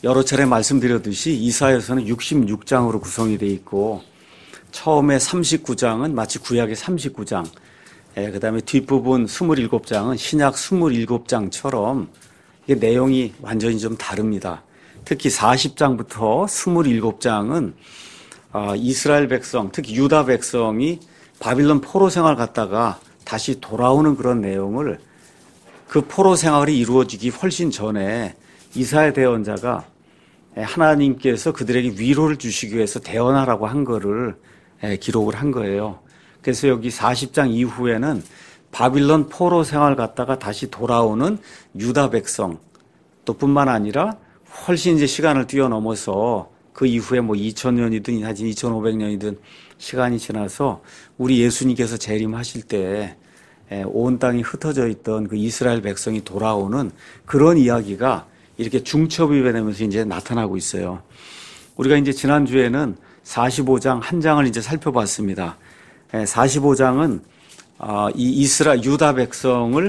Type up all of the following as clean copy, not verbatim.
여러 차례 말씀드렸듯이 이사야서는 66장으로 구성이 되어 있고 처음에 39장은 마치 구약의 39장, 그 다음에 뒷부분 27장은 신약 27장처럼 이게 내용이 완전히 좀 다릅니다. 특히 40장부터 27장은 이스라엘 백성, 특히 유다 백성이 바빌론 포로 생활 갔다가 다시 돌아오는 그런 내용을 그 포로 생활이 이루어지기 훨씬 전에 이사야 대언자가 하나님께서 그들에게 위로를 주시기 위해서 대언하라고 한 거를 기록을 한 거예요. 그래서 여기 40장 이후에는 바빌론 포로 생활 갔다가 다시 돌아오는 유다 백성 또 뿐만 아니라 훨씬 이제 시간을 뛰어넘어서 그 이후에 뭐 2000년이든 하여튼 2500년이든 시간이 지나서 우리 예수님께서 재림하실 때 온 땅이 흩어져 있던 그 이스라엘 백성이 돌아오는 그런 이야기가 이렇게 중첩이 되면서 이제 나타나고 있어요. 우리가 이제 지난주에는 45장 한 장을 이제 살펴봤습니다. 45장은 이 유다 백성을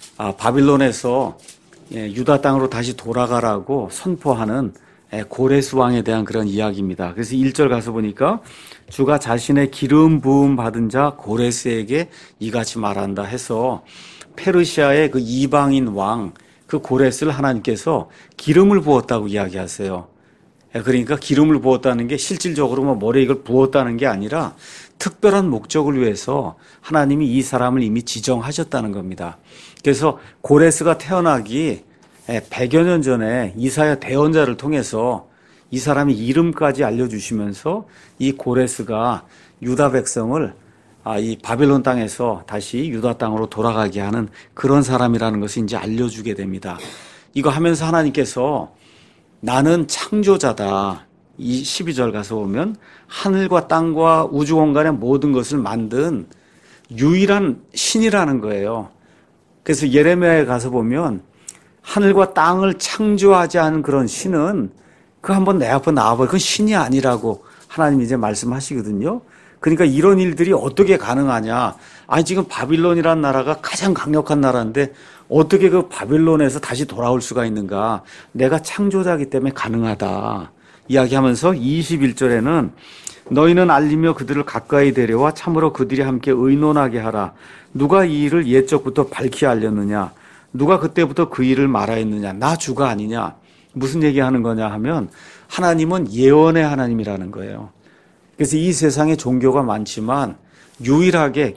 바빌론에서 유다 땅으로 다시 돌아가라고 선포하는 고레스 왕에 대한 그런 이야기입니다. 그래서 1절 가서 보니까 주가 자신의 기름 부음 받은 자 고레스에게 이같이 말한다 해서 페르시아의 그 이방인 왕 그 고레스를 하나님께서 기름을 부었다고 이야기하세요. 그러니까 기름을 부었다는 게 실질적으로 뭐 머리에 이걸 부었다는 게 아니라 특별한 목적을 위해서 하나님이 이 사람을 이미 지정하셨다는 겁니다. 그래서 고레스가 태어나기 100여 년 전에 이사야 대언자를 통해서 이 사람의 이름까지 알려주시면서 이 고레스가 유다 백성을 이 바빌론 땅에서 다시 유다 땅으로 돌아가게 하는 그런 사람이라는 것을 이제 알려주게 됩니다. 이거 하면서 하나님께서 나는 창조자다. 이 12절 가서 보면 하늘과 땅과 우주 공간의 모든 것을 만든 유일한 신이라는 거예요. 그래서 예레미야에 가서 보면 하늘과 땅을 창조하지 않은 그런 신은 그 한번 내 앞에 나와봐. 그건 신이 아니라고 하나님이 이제 말씀하시거든요. 그러니까 이런 일들이 어떻게 가능하냐. 아니 지금 바빌론이라는 나라가 가장 강력한 나라인데 어떻게 그 바빌론에서 다시 돌아올 수가 있는가. 내가 창조자이기 때문에 가능하다. 이야기하면서 21절에는 너희는 알리며 그들을 가까이 데려와 참으로 그들이 함께 의논하게 하라. 누가 이 일을 옛적부터 밝히 알렸느냐. 누가 그때부터 그 일을 말하였느냐. 나 주가 아니냐. 무슨 얘기하는 거냐 하면 하나님은 예언의 하나님이라는 거예요. 그래서 이 세상에 종교가 많지만 유일하게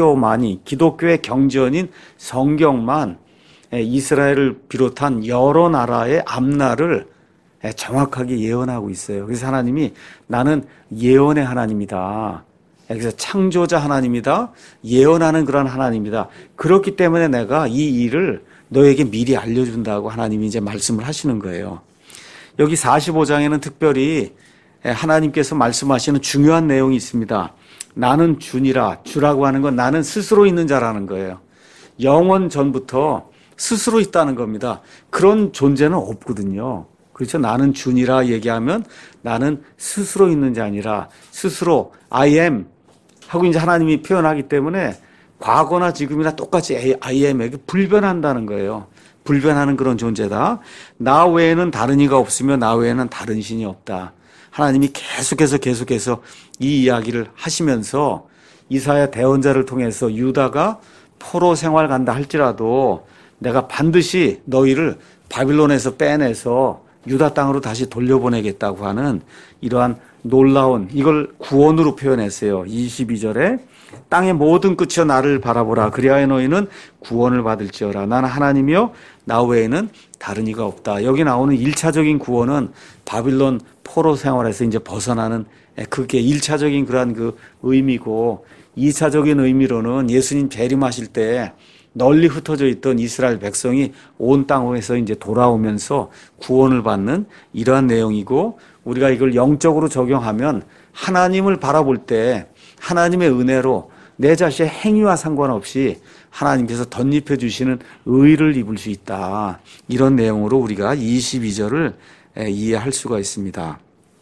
기독교의 경전인 성경만 이스라엘을 비롯한 여러 나라의 앞날을 정확하게 예언하고 있어요. 그래서 하나님이 나는 예언의 하나님이다. 그래서 창조자 하나님이다. 예언하는 그런 하나님이다. 그렇기 때문에 내가 이 일을 너에게 미리 알려준다고 하나님이 이제 말씀을 하시는 거예요. 여기 45장에는 특별히 하나님께서 말씀하시는 중요한 내용이 있습니다. 나는 주니라. 주라고 하는 건 나는 스스로 있는 자라는 거예요. 영원 전부터 스스로 있다는 겁니다. 그런 존재는 없거든요. 그렇죠? 나는 주니라 얘기하면 나는 스스로 있는 자 아니라 스스로 I am 하고 이제 하나님이 표현하기 때문에 과거나 지금이나 똑같이 I am에게 불변한다는 거예요. 불변하는 그런 존재다. 나 외에는 다른 이가 없으며 나 외에는 다른 신이 없다. 하나님이 계속해서 이 이야기를 하시면서 이사야 대언자를 통해서 유다가 포로 생활 간다 할지라도 내가 반드시 너희를 바빌론에서 빼내서 유다 땅으로 다시 돌려보내겠다고 하는 이러한 놀라운 이걸 구원으로 표현했어요. 22절에 땅의 모든 끝이여 나를 바라보라. 그리하여 너희는 구원을 받을지어라. 나는 하나님이요 나 외에는 다른 이가 없다. 여기 나오는 1차적인 구원은 바빌론 포로 생활에서 이제 벗어나는 그게 1차적인 그러한 그 의미고 2차적인 의미로는 예수님 재림하실 때 널리 흩어져 있던 이스라엘 백성이 온 땅에서 이제 돌아오면서 구원을 받는 이러한 내용이고 우리가 이걸 영적으로 적용하면 하나님을 바라볼 때 하나님의 은혜로 내 자신의 행위와 상관없이 하나님께서 덧입혀 주시는 의를 입을 수 있다. 이런 내용으로 우리가 22절을 이해할 수가 있습니다.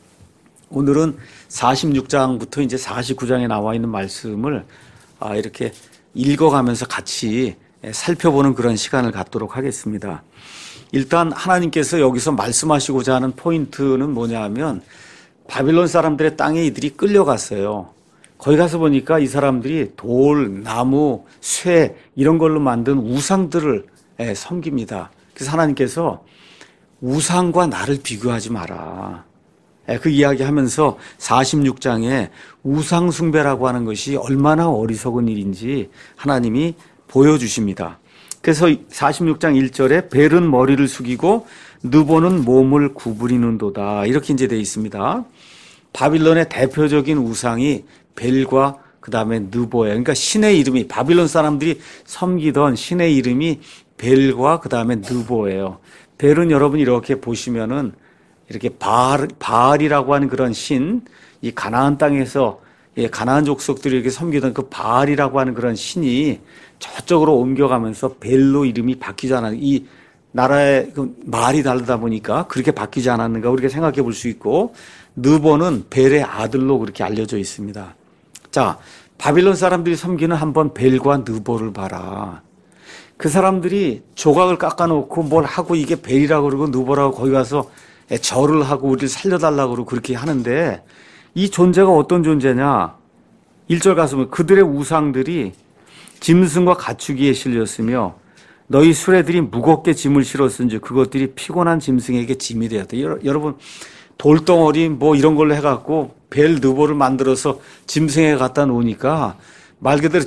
오늘은 46장부터 이제 49장에 나와 있는 말씀을 이렇게 읽어가면서 같이 살펴보는 그런 시간을 갖도록 하겠습니다. 일단 하나님께서 여기서 말씀하시고자 하는 포인트는 뭐냐 하면 바빌론 사람들의 땅에 이들이 끌려갔어요. 거기 가서 보니까 이 사람들이 돌, 나무, 쇠 이런 걸로 만든 우상들을 섬깁니다. 그래서 하나님께서 우상과 나를 비교하지 마라. 그 이야기하면서 46장에 우상 숭배라고 하는 것이 얼마나 어리석은 일인지 하나님이 보여주십니다. 그래서 46장 1절에 벨은 머리를 숙이고 느보는 몸을 구부리는도다. 이렇게 이제 되어 있습니다. 바빌론의 대표적인 우상이 벨과 그 다음에 느보예요. 그러니까 신의 이름이 바빌론 사람들이 섬기던 신의 이름이 벨과 그 다음에 느보예요. 벨은 여러분 이렇게 보시면은 이렇게 바알이라고 하는 그런 신, 이 가나안 땅에서 가나안 족속들이 이렇게 섬기던 그 바알이라고 하는 그런 신이 저쪽으로 옮겨가면서 벨로 이름이 바뀌지 않았는가. 이 나라의 그 말이 다르다 보니까 그렇게 바뀌지 않았는가 우리가 생각해 볼 수 있고, 느보는 벨의 아들로 그렇게 알려져 있습니다. 자, 바빌론 사람들이 섬기는 한번 벨과 느보를 봐라. 그 사람들이 조각을 깎아놓고 뭘 하고 이게 벨이라고 그러고 느보라고 거기 가서 절을 하고 우리를 살려달라고 그러고 그렇게 하는데, 이 존재가 어떤 존재냐. 1절 가서 보면 그들의 우상들이 짐승과 가축이에 실렸으며 너희 수레들이 무겁게 짐을 실었은지 그것들이 피곤한 짐승에게 짐이 되었다. 여러분 돌덩어리 뭐 이런 걸로 해갖고 벨 느보를 만들어서 짐승에게 갖다 놓으니까 말 그대로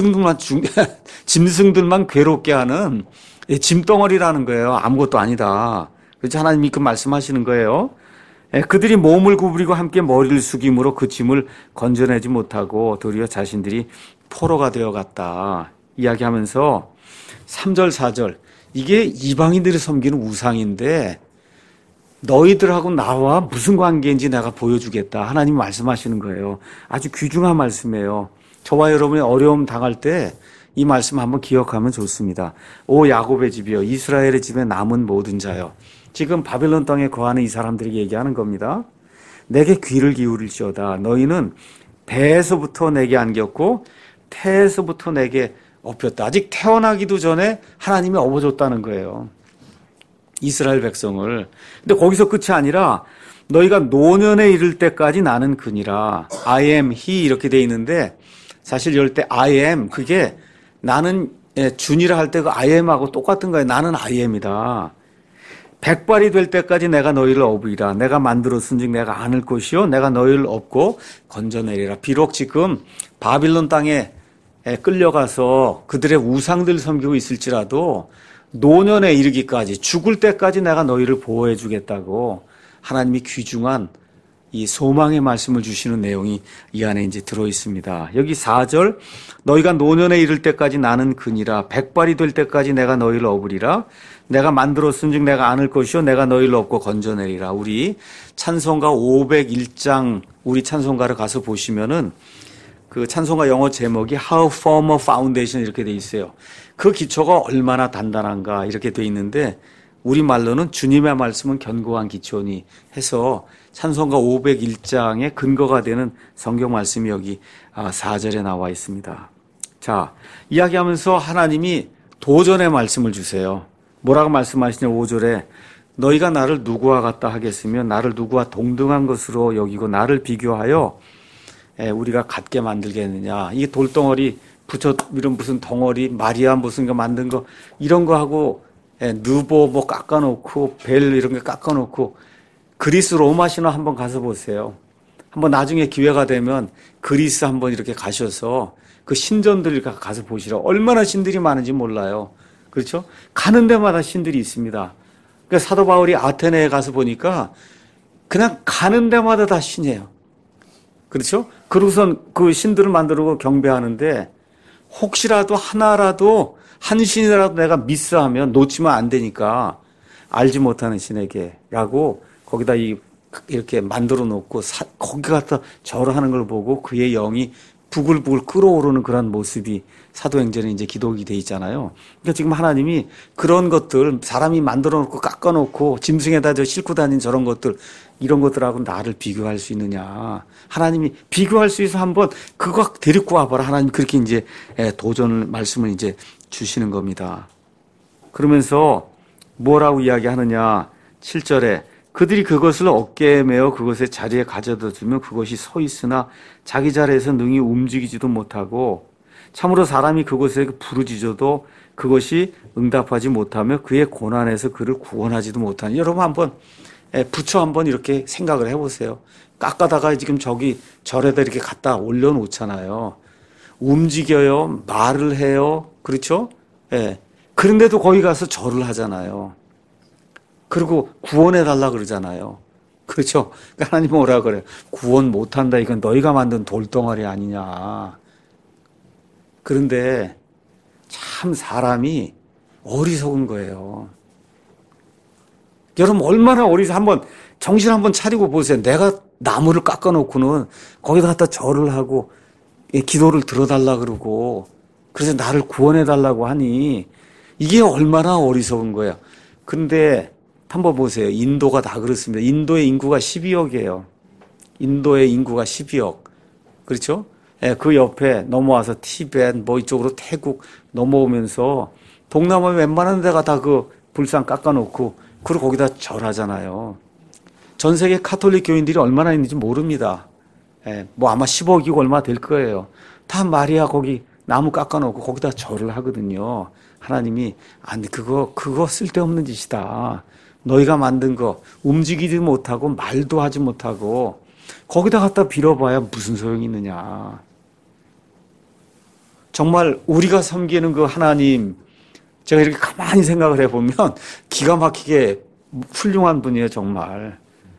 짐승들만 괴롭게 하는 짐덩어리라는 거예요. 아무것도 아니다. 그래서 하나님이 그 말씀하시는 거예요. 그들이 몸을 구부리고 함께 머리를 숙임으로 그 짐을 건져내지 못하고 도리어 자신들이 포로가 되어갔다. 이야기하면서 3절 4절 이게 이방인들이 섬기는 우상인데 너희들하고 나와 무슨 관계인지 내가 보여주겠다. 하나님이 말씀하시는 거예요. 아주 귀중한 말씀이에요. 저와 여러분이 어려움 당할 때 이 말씀 한번 기억하면 좋습니다. 오 야곱의 집이여 이스라엘의 집에 남은 모든 자여. 지금 바빌론 땅에 거하는 이 사람들에게 얘기하는 겁니다. 내게 귀를 기울일지어다. 너희는 배에서부터 내게 안겼고 태에서부터 내게 업혔다. 아직 태어나기도 전에 하나님이 업어줬다는 거예요. 이스라엘 백성을. 근데 거기서 끝이 아니라 너희가 노년에 이를 때까지 나는 그니라. I am he 이렇게 돼 있는데 사실 이럴 때 I am 그게 나는 준이라 할 때 그 I am하고 똑같은 거예요. 나는 I am이다. 백발이 될 때까지 내가 너희를 업으리라. 내가 만들었은즉 내가 안을 것이요 내가 너희를 업고 건져내리라. 비록 지금 바빌론 땅에 끌려가서 그들의 우상들 섬기고 있을지라도 노년에 이르기까지 죽을 때까지 내가 너희를 보호해 주겠다고 하나님이 귀중한 이 소망의 말씀을 주시는 내용이 이 안에 이제 들어 있습니다. 여기 4절 너희가 노년에 이를 때까지 나는 그니라. 백발이 될 때까지 내가 너희를 업으리라. 내가 만들었은즉 내가 안을 것이요 내가 너희를 업고 건져내리라. 우리 찬송가 501장 우리 찬송가를 가서 보시면은 그 찬송가 영어 제목이 How Firm a Foundation 이렇게 돼 있어요. 그 기초가 얼마나 단단한가 이렇게 돼 있는데 우리말로는 주님의 말씀은 견고한 기초니 해서 찬송가 501장의 근거가 되는 성경 말씀이 여기 4절에 나와 있습니다. 자, 이야기하면서 하나님이 도전의 말씀을 주세요. 뭐라고 말씀하시냐 5절에 너희가 나를 누구와 같다 하겠으며 나를 누구와 동등한 것으로 여기고 나를 비교하여 우리가 같게 만들겠느냐. 이 돌덩어리 붙여 이런 무슨 덩어리 마리아 무슨 거 만든 거 이런 거 하고 느보 뭐 깎아놓고 벨 이런 거 깎아놓고 그리스 로마 신화 한번 가서 보세요. 한번 나중에 기회가 되면 그리스 한번 이렇게 가셔서 그 신전들 가서 보시라. 얼마나 신들이 많은지 몰라요. 그렇죠? 가는 데마다 신들이 있습니다. 그러니까 사도 바울이 아테네에 가서 보니까 그냥 가는 데마다 다 신이에요. 그렇죠? 그러고선 그 신들을 만들고 경배하는데 혹시라도 하나라도 한 신이라도 내가 미스하면 놓치면 안 되니까 알지 못하는 신에게라고 거기다 이렇게 만들어 놓고 거기 갖다 절을 하는 걸 보고 그의 영이 부글부글 끓어오르는 그런 모습이 사도행전에 이제 기록이 돼 있잖아요. 그러니까 지금 하나님이 그런 것들 사람이 만들어 놓고 깎아 놓고 짐승에다 싣고 다닌 저런 것들 이런 것들하고 나를 비교할 수 있느냐. 하나님이 비교할 수 있어 한번 그거 데리고 와봐라. 하나님 그렇게 이제 도전을 말씀을 이제 주시는 겁니다. 그러면서 뭐라고 이야기하느냐. 7절에 그들이 그것을 어깨에 메어 그것의 자리에 가져다 두면 그것이 서 있으나 자기 자리에서 능히 움직이지도 못하고 참으로 사람이 그것에 부르짖어도 그것이 응답하지 못하며 그의 고난에서 그를 구원하지도 못하니. 여러분 한번 부처 한번 이렇게 생각을 해보세요. 깎아다가 지금 저기 절에다 이렇게 갖다 올려놓잖아요. 움직여요. 말을 해요. 그렇죠? 예. 그런데도 거기 가서 절을 하잖아요. 그리고 구원해달라 그러잖아요. 그렇죠? 그러니까 하나님 뭐라 그래요? 구원 못한다. 이건 너희가 만든 돌덩어리 아니냐. 그런데 참 사람이 어리석은 거예요. 여러분 얼마나 한번 정신 한번 차리고 보세요. 내가 나무를 깎아놓고는 거기다 갖다 절을 하고 기도를 들어달라 그러고 그래서 나를 구원해달라고 하니 이게 얼마나 어리석은 거예요. 그런데 한번 보세요. 인도가 다 그렇습니다. 인도의 인구가 12억이에요. 인도의 인구가 12억. 그렇죠? 그 옆에 넘어와서 티벳, 이쪽으로 태국 넘어오면서 동남아 웬만한 데가 다 그 불상 깎아놓고 그리고 거기다 절하잖아요. 전 세계 카톨릭 교인들이 얼마나 있는지 모릅니다. 아마 10억이고 얼마 될 거예요. 다 마리아 거기 나무 깎아놓고 거기다 절을 하거든요. 하나님이 아니 그거 쓸데없는 짓이다. 너희가 만든 거 움직이지 못하고 말도 하지 못하고 거기다 갖다 빌어봐야 무슨 소용이 있느냐. 정말 우리가 섬기는 그 하나님 제가 이렇게 가만히 생각을 해보면 기가 막히게 훌륭한 분이에요. 정말.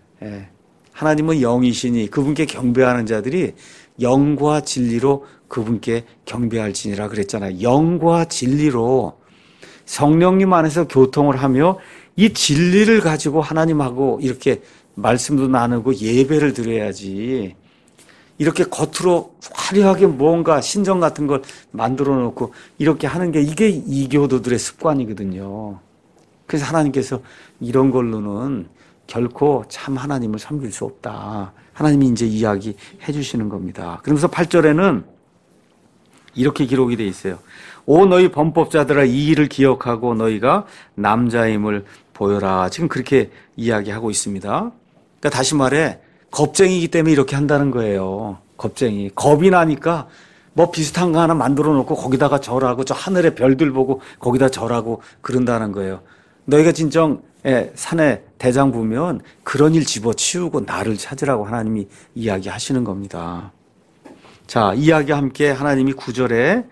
하나님은 영이시니 그분께 경배하는 자들이 영과 진리로 그분께 경배할지니라 그랬잖아요. 영과 진리로 성령님 안에서 교통을 하며 이 진리를 가지고 하나님하고 이렇게 말씀도 나누고 예배를 드려야지. 이렇게 겉으로 화려하게 뭔가 신전 같은 걸 만들어 놓고 이렇게 하는 게 이게 이교도들의 습관이거든요. 그래서 하나님께서 이런 걸로는 결코 참 하나님을 섬길 수 없다. 하나님이 이제 이야기해 주시는 겁니다. 그러면서 8절에는 이렇게 기록이 돼 있어요. 오 너희 범법자들아 이 일을 기억하고 너희가 남자임을 보여라. 지금 그렇게 이야기하고 있습니다. 그러니까 다시 말해 겁쟁이기 때문에 이렇게 한다는 거예요. 겁쟁이. 겁이 나니까 비슷한 거 하나 만들어 놓고 거기다가 절하고 저 하늘의 별들 보고 거기다 절하고 그런다는 거예요. 너희가 진정 산에 대장 부면 그런 일 집어치우고 나를 찾으라고 하나님이 이야기하시는 겁니다. 자, 이야기와 함께 하나님이 9절에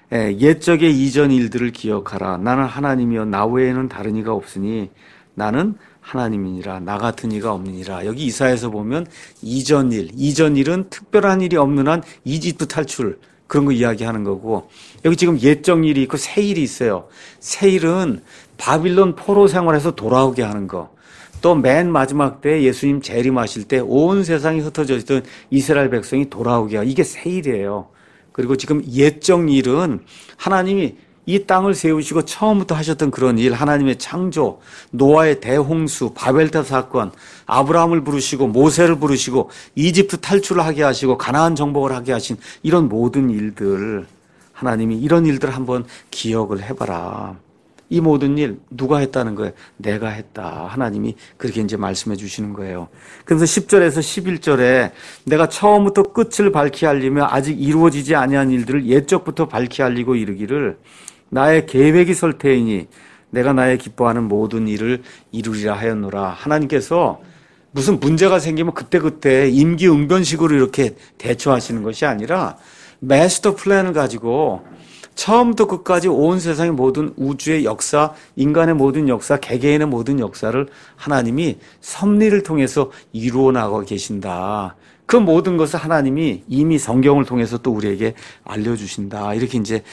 옛적의 이전 일들을 기억하라. 나는 하나님이여 나 외에는 다른 이가 없으니 나는 하나님이니라. 나 같은 이가 없느니라. 여기 이사야에서 보면 이전 일은 특별한 일이 없는 한 이집트 탈출 그런 거 이야기하는 거고 여기 지금 옛적 일이 있고 새 일이 있어요. 새 일은 바빌론 포로 생활에서 돌아오게 하는 거. 또 맨 마지막 때 예수님 재림하실 때 온 세상이 흩어져 있던 이스라엘 백성이 돌아오게 하고 이게 새 일이에요. 그리고 지금 옛적 일은 하나님이 이 땅을 세우시고 처음부터 하셨던 그런 일, 하나님의 창조, 노아의 대홍수, 바벨탑 사건, 아브라함을 부르시고 모세를 부르시고 이집트 탈출을 하게 하시고 가나안 정복을 하게 하신 이런 모든 일들, 하나님이 이런 일들 한번 기억을 해봐라. 이 모든 일 누가 했다는 거예요? 내가 했다. 하나님이 그렇게 이제 말씀해 주시는 거예요. 그래서 10절에서 11절에 내가 처음부터 끝을 밝히 알리며 아직 이루어지지 아니한 일들을 옛적부터 밝히 알리고 이르기를 나의 계획이 설 테이니 내가 나의 기뻐하는 모든 일을 이루리라 하였노라. 하나님께서 무슨 문제가 생기면 그때그때 임기응변식으로 이렇게 대처하시는 것이 아니라 마스터 플랜을 가지고 처음부터 끝까지 온 세상의 모든 우주의 역사, 인간의 모든 역사, 개개인의 모든 역사를 하나님이 섭리를 통해서 이루어 나가고 계신다. 그 모든 것을 하나님이 이미 성경을 통해서 또 우리에게 알려주신다. 이렇게 이제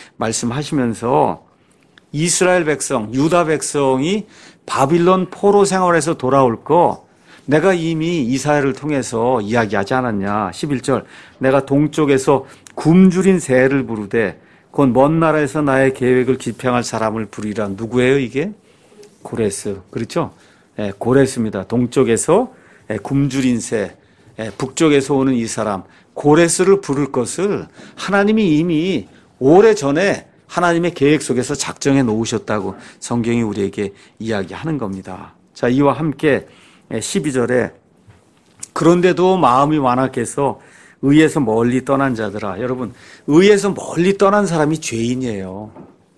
말씀하시면서 이스라엘 백성, 유다 백성이 바빌론 포로 생활에서 돌아올 거 내가 이미 이사야를 통해서 이야기하지 않았냐. 11절 내가 동쪽에서 굶주린 새를 부르되 곧 먼 나라에서 나의 계획을 집행할 사람을 부리라. 누구예요 이게? 고레스. 그렇죠? 고레스입니다. 동쪽에서 굶주린 새, 북쪽에서 오는 이 사람 고레스를 부를 것을 하나님이 이미 오래전에 하나님의 계획 속에서 작정해 놓으셨다고 성경이 우리에게 이야기하는 겁니다. 자, 이와 함께 12절에 그런데도 마음이 완악해서 의에서 멀리 떠난 자들아. 여러분, 의에서 멀리 떠난 사람이 죄인이에요.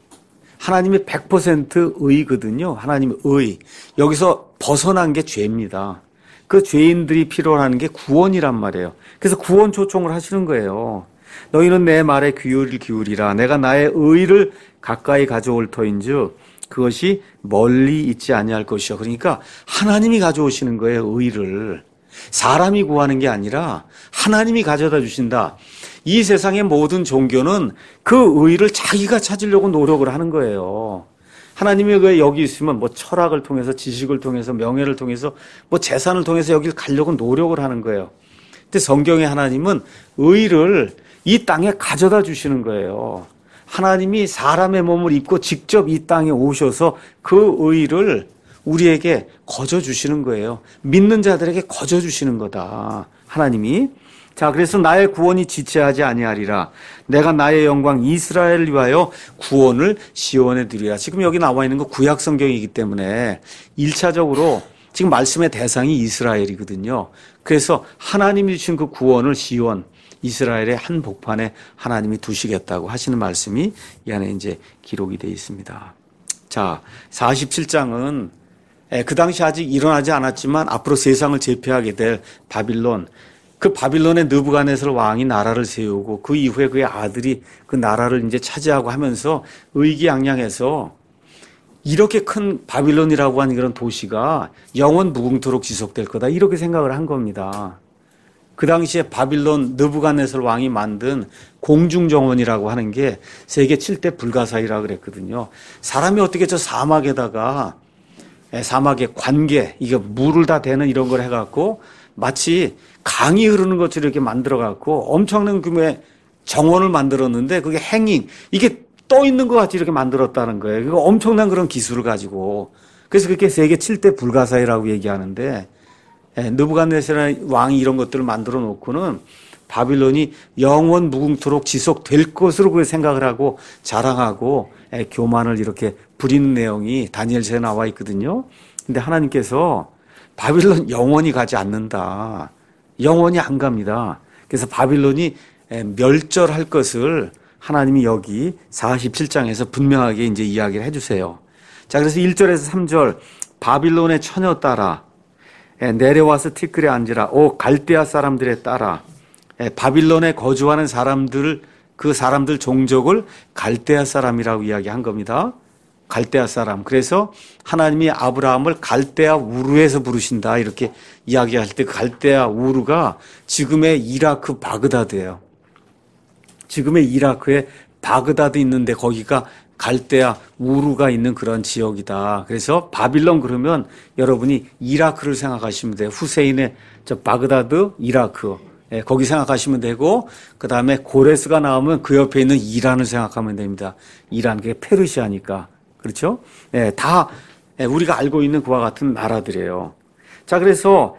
하나님이 100% 의거든요. 하나님의 의. 여기서 벗어난 게 죄입니다. 그 죄인들이 필요로 하는 게 구원이란 말이에요. 그래서 구원 초청을 하시는 거예요. 너희는 내 말에 귀를 기울이라. 내가 나의 의를 가까이 가져올 터인즉 그것이 멀리 있지 아니할 것이요. 그러니까 하나님이 가져오시는 거예요. 의를. 사람이 구하는 게 아니라 하나님이 가져다 주신다. 이 세상의 모든 종교는 그 의를 자기가 찾으려고 노력을 하는 거예요. 하나님이 왜 여기 있으면 뭐 철학을 통해서 지식을 통해서 명예를 통해서 뭐 재산을 통해서 여기를 가려고 노력을 하는 거예요. 근데 성경의 하나님은 의를 이 땅에 가져다 주시는 거예요. 하나님이 사람의 몸을 입고 직접 이 땅에 오셔서 그 의를 우리에게 거저 주시는 거예요. 믿는 자들에게 거저 주시는 거다. 하나님이. 자, 그래서 나의 구원이 지체하지 아니하리라. 내가 나의 영광 이스라엘을 위하여 구원을 시온에 드리라. 지금 여기 나와 있는 거 구약 성경이기 때문에 1차적으로 지금 말씀의 대상이 이스라엘이거든요. 그래서 하나님이 주신 그 구원을 시온, 이스라엘의 한 복판에 하나님이 두시겠다고 하시는 말씀이 이 안에 이제 기록이 되어 있습니다. 자, 47장은 그 당시 아직 일어나지 않았지만 앞으로 세상을 제패하게 될 바빌론, 그 바빌론의 느부갓네살 왕이 나라를 세우고 그 이후에 그의 아들이 그 나라를 이제 차지하고 하면서 의기양양해서 이렇게 큰 바빌론이라고 하는 그런 도시가 영원 무궁토록 지속될 거다. 이렇게 생각을 한 겁니다. 그 당시에 바빌론 느부갓네살 왕이 만든 공중정원이라고 하는 게 세계 7대 불가사의라 그랬거든요. 사람이 어떻게 저 사막에다가 사막의 관계, 이게 물을 다 대는 이런 걸 해갖고 마치 강이 흐르는 것처럼 이렇게 만들어갖고 엄청난 규모의 정원을 만들었는데 그게 행잉, 이게 떠 있는 것 같이 이렇게 만들었다는 거예요. 그거 엄청난 그런 기술을 가지고. 그래서 그렇게 세계 7대 불가사의라고 얘기하는데 느부갓네살 왕이 이런 것들을 만들어 놓고는 바빌론이 영원 무궁토록 지속될 것으로 그 생각을 하고 자랑하고 교만을 이렇게 부리는 내용이 다니엘서에 나와 있거든요. 근데 하나님께서 바빌론 영원히 가지 않는다. 영원히 안 갑니다. 그래서 바빌론이 멸절할 것을 하나님이 여기 47장에서 분명하게 이제 이야기를 해주세요. 자, 그래서 1절에서 3절 바빌론의 처녀 따라 내려와서 티끌에 앉으라. 오 갈대아 사람들의 따라. 바빌론에 거주하는 사람들, 그 사람들 종족을 갈대아 사람이라고 이야기한 겁니다. 갈대아 사람. 그래서 하나님이 아브라함을 갈대아 우르에서 부르신다 이렇게 이야기할 때 갈대아 우르가 지금의 이라크 바그다드예요. 지금의 이라크에 바그다드 있는데 거기가 갈대아 우르가 있는 그런 지역이다. 그래서 바빌론 그러면 여러분이 이라크를 생각하시면 돼요. 후세인의 저 바그다드 이라크. 거기 생각하시면 되고 그 다음에 고레스가 나오면 그 옆에 있는 이란을 생각하면 됩니다. 이란, 그게 페르시아니까. 그렇죠? 다 우리가 알고 있는 그와 같은 나라들이에요. 자, 그래서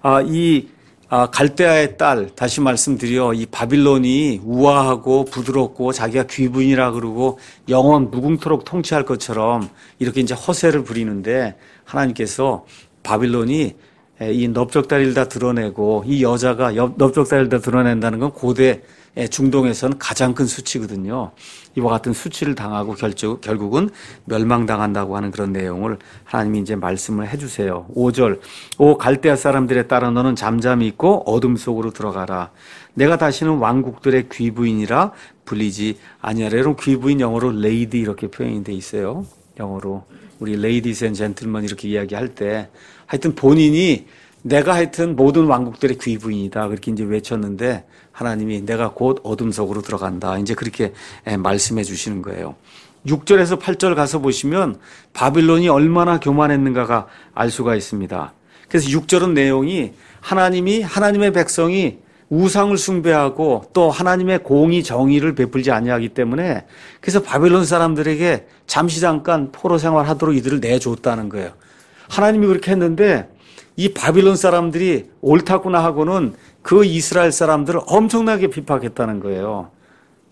갈대아의 딸, 다시 말씀드려, 이 바빌론이 우아하고 부드럽고 자기가 귀부인이라 그러고 영원 무궁토록 통치할 것처럼 이렇게 이제 허세를 부리는데 하나님께서 바빌론이 이 넓적다리를 다 드러내고 이 여자가 넓적다리를 다 드러낸다는 건 고대 중동에서는 가장 큰 수치거든요. 이와 같은 수치를 당하고 결국은 멸망당한다고 하는 그런 내용을 하나님이 이제 말씀을 해주세요. 5절, 오 갈대아 사람들에 따라 너는 잠잠히 있고 어둠 속으로 들어가라. 내가 다시는 왕국들의 귀부인이라 불리지 아니하라. 여러분 귀부인 영어로 레이디 이렇게 표현이 돼 있어요. 영어로 우리 ladies and gentlemen 이렇게 이야기할 때 하여튼 본인이 내가 하여튼 모든 왕국들의 귀부인이다 그렇게 이제 외쳤는데 하나님이 내가 곧 어둠 속으로 들어간다 이제 그렇게 말씀해 주시는 거예요. 6절에서 8절 가서 보시면 바빌론이 얼마나 교만했는가가 알 수가 있습니다. 그래서 6절은 내용이 하나님의 백성이 우상을 숭배하고 또 하나님의 공의 정의를 베풀지 아니하기 때문에 그래서 바빌론 사람들에게 잠시 잠깐 포로 생활하도록 이들을 내줬다는 거예요. 하나님이 그렇게 했는데 이 바빌론 사람들이 옳다구나 하고는 그 이스라엘 사람들을 엄청나게 핍박했다는 거예요.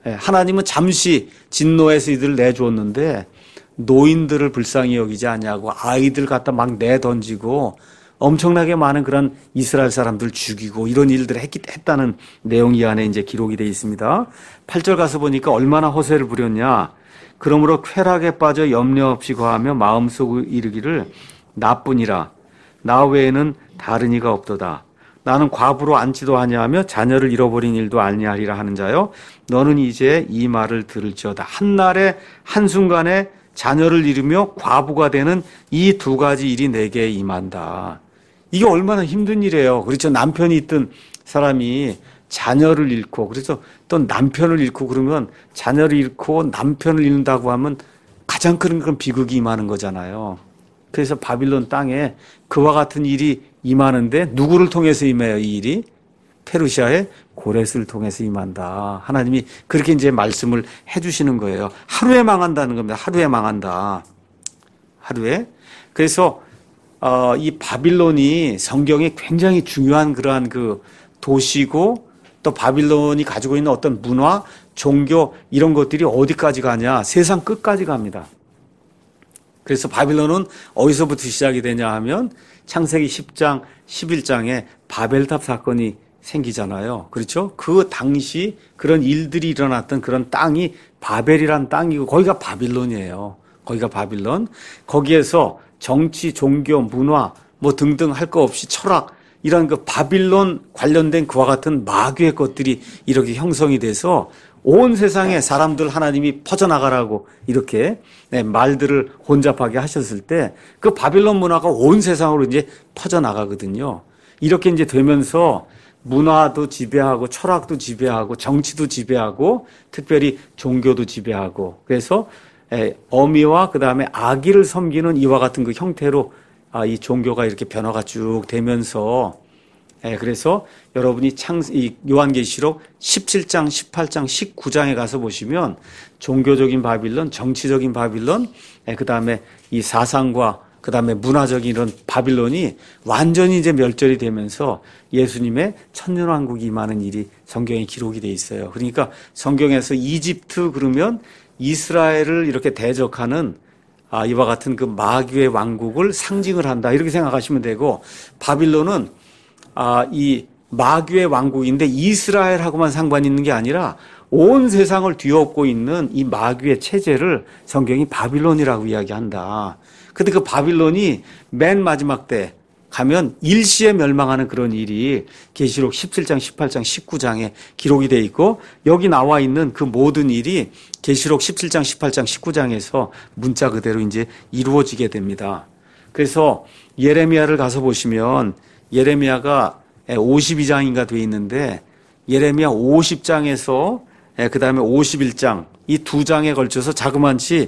하나님은 잠시 진노에서 이들을 내주었는데 노인들을 불쌍히 여기지 않냐고 아이들 갖다 막 내던지고 엄청나게 많은 그런 이스라엘 사람들 죽이고 이런 일들을 했다는 내용이 이 안에 이제 기록이 되어 있습니다. 8절 가서 보니까 얼마나 허세를 부렸냐. 그러므로 쾌락에 빠져 염려 없이 거하며 마음속에 이르기를 나뿐이라 나 외에는 다른 이가 없도다. 나는 과부로 앉지도 아니하며 자녀를 잃어버린 일도 아니하리라 하는 자여 너는 이제 이 말을 들을지어다. 한날에 한순간에 자녀를 잃으며 과부가 되는 이 두 가지 일이 내게 임한다. 이게 얼마나 힘든 일이에요. 그렇죠. 남편이 있던 사람이 자녀를 잃고 그래서 또 남편을 잃고 그러면 자녀를 잃고 남편을 잃는다고 하면 가장 큰 그런 비극이 임하는 거잖아요. 그래서 바빌론 땅에 그와 같은 일이 임하는데 누구를 통해서 임해요, 이 일이? 페르시아의 고레스를 통해서 임한다. 하나님이 그렇게 이제 말씀을 해주시는 거예요. 하루에 망한다는 겁니다. 하루에 망한다. 하루에. 그래서 이 바빌론이 성경에 굉장히 중요한 그러한 그 도시고 또 바빌론이 가지고 있는 어떤 문화, 종교 이런 것들이 어디까지 가냐? 세상 끝까지 갑니다. 그래서 바빌론은 어디서부터 시작이 되냐 하면 창세기 10장, 11장에 바벨탑 사건이 생기잖아요. 그렇죠? 그 당시 그런 일들이 일어났던 그런 땅이 바벨이란 땅이고 거기가 바빌론이에요. 거기가 바빌론. 거기에서 정치, 종교, 문화 뭐 등등 할 거 없이 철학 이런 그 바빌론 관련된 그와 같은 마귀의 것들이 이렇게 형성이 돼서 온 세상에 사람들 하나님이 퍼져나가라고 이렇게 말들을 혼잡하게 하셨을 때 그 바빌론 문화가 온 세상으로 이제 퍼져나가거든요. 이렇게 이제 되면서 문화도 지배하고 철학도 지배하고 정치도 지배하고 특별히 종교도 지배하고 그래서 어미와 그다음에 아기를 섬기는 이와 같은 그 형태로 이 종교가 이렇게 변화가 쭉 되면서 그래서 여러분이 이 요한계시록 17장, 18장, 19장에 가서 보시면 종교적인 바빌론, 정치적인 바빌론, 그다음에 이 사상과 그다음에 문화적인 이런 바빌론이 완전히 이제 멸절이 되면서 예수님의 천년왕국이 임하는 일이 성경에 기록이 돼 있어요. 그러니까 성경에서 이집트 그러면 이스라엘을 이렇게 대적하는 이와 같은 그 마귀의 왕국을 상징을 한다. 이렇게 생각하시면 되고 바빌론은 이 마귀의 왕국인데 이스라엘하고만 상관이 있는 게 아니라 온 세상을 뒤엎고 있는 이 마귀의 체제를 성경이 바빌론이라고 이야기한다. 근데 그 바빌론이 맨 마지막 때 가면 일시에 멸망하는 그런 일이 계시록 17장, 18장, 19장에 기록이 돼 있고 여기 나와 있는 그 모든 일이 계시록 17장, 18장, 19장에서 문자 그대로 이제 이루어지게 됩니다. 그래서 예레미야를 가서 보시면 예레미야가 52장인가 돼 있는데 예레미야 50장에서 그다음에 51장 이 두 장에 걸쳐서 자그만치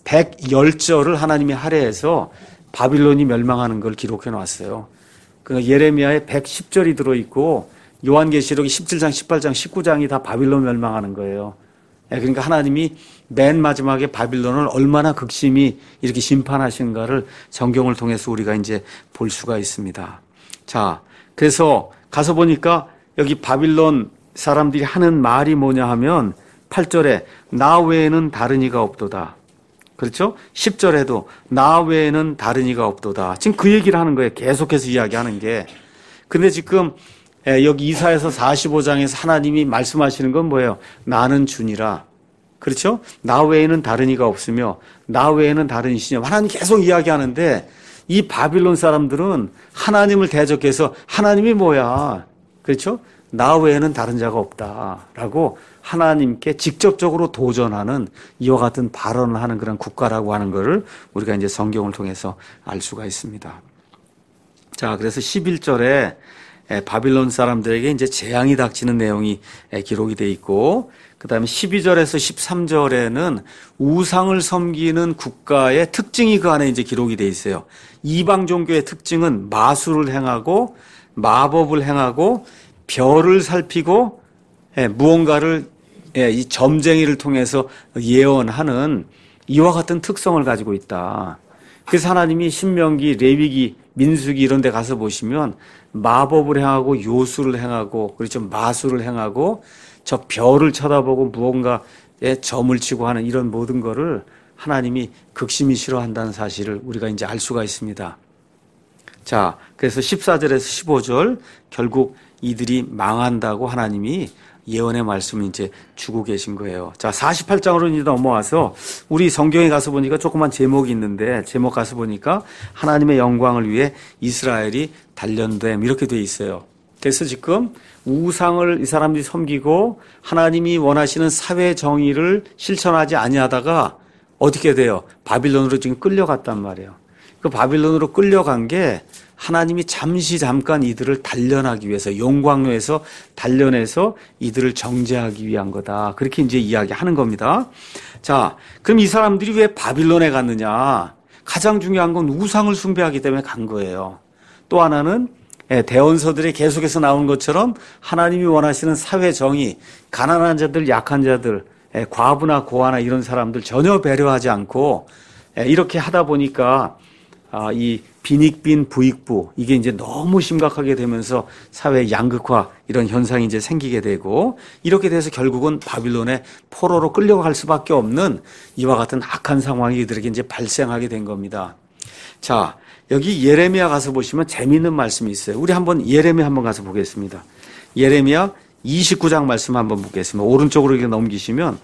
110절을 하나님이 할애해서 바빌론이 멸망하는 걸 기록해 놨어요. 그러니까 예레미야에 110절이 들어있고 요한계시록이 17장, 18장, 19장이 다 바빌론 멸망하는 거예요. 그러니까 하나님이 맨 마지막에 바빌론을 얼마나 극심히 이렇게 심판하시는가를 성경을 통해서 우리가 이제 볼 수가 있습니다. 자, 그래서 가서 보니까 여기 바빌론 사람들이 하는 말이 뭐냐 하면 8절에 나 외에는 다른 이가 없도다. 그렇죠? 10절에도 나 외에는 다른 이가 없도다. 지금 그 얘기를 하는 거예요. 계속해서 이야기하는 게. 근데 지금 여기 이사야서 45장에서 하나님이 말씀하시는 건 뭐예요? 나는 주니라. 그렇죠? 나 외에는 다른 이가 없으며 나 외에는 다른 이시냐. 하나님 계속 이야기하는데 이 바빌론 사람들은 하나님을 대적해서 하나님이 뭐야. 그렇죠? 나 외에는 다른 자가 없다라고 하나님께 직접적으로 도전하는 이와 같은 발언을 하는 그런 국가라고 하는 것을 우리가 이제 성경을 통해서 알 수가 있습니다. 자, 그래서 11절에 바빌론 사람들에게 이제 재앙이 닥치는 내용이 기록이 돼 있고, 그 다음에 12절에서 13절에는 우상을 섬기는 국가의 특징이 그 안에 이제 기록이 돼 있어요. 이방 종교의 특징은 마술을 행하고 마법을 행하고 별을 살피고 무언가를 이 점쟁이를 통해서 예언하는 이와 같은 특성을 가지고 있다. 그래서 하나님이 신명기, 레위기, 민수기 이런 데 가서 보시면 마법을 행하고 요술을 행하고 그렇죠. 마술을 행하고 저 별을 쳐다보고 무언가에 점을 치고 하는 이런 모든 거를 하나님이 극심히 싫어한다는 사실을 우리가 이제 알 수가 있습니다. 자, 그래서 14절에서 15절 결국 이들이 망한다고 하나님이 예언의 말씀을 이제 주고 계신 거예요. 자, 48장으로 이제 넘어와서 우리 성경에 가서 보니까 조그만 제목이 있는데 제목 가서 보니까 하나님의 영광을 위해 이스라엘이 단련됨 이렇게 돼 있어요. 그래서 지금 우상을 이 사람들이 섬기고 하나님이 원하시는 사회 정의를 실천하지 아니하다가 어떻게 돼요? 바빌론으로 지금 끌려갔단 말이에요. 그 바빌론으로 끌려간 게 하나님이 잠깐 이들을 단련하기 위해서 용광로에서 단련해서 이들을 정죄하기 위한 거다. 그렇게 이제 이야기하는 겁니다. 자, 그럼 이 사람들이 왜 바빌론에 갔느냐? 가장 중요한 건 우상을 숭배하기 때문에 간 거예요. 또 하나는 대언서들에 계속해서 나오는 것처럼 하나님이 원하시는 사회 정의, 가난한 자들, 약한 자들, 과부나 고아나 이런 사람들 전혀 배려하지 않고 이렇게 하다 보니까 이 빈익빈 부익부 이게 이제 너무 심각하게 되면서 사회 양극화 이런 현상이 이제 생기게 되고 이렇게 돼서 결국은 바빌론의 포로로 끌려갈 수밖에 없는 이와 같은 악한 상황이 이들에게 이제 발생하게 된 겁니다. 자, 여기 예레미야 가서 보시면 재미있는 말씀이 있어요. 우리 한번 예레미야 한번 가서 보겠습니다. 예레미야 29장 말씀 한번 보겠습니다. 오른쪽으로 이렇게 넘기시면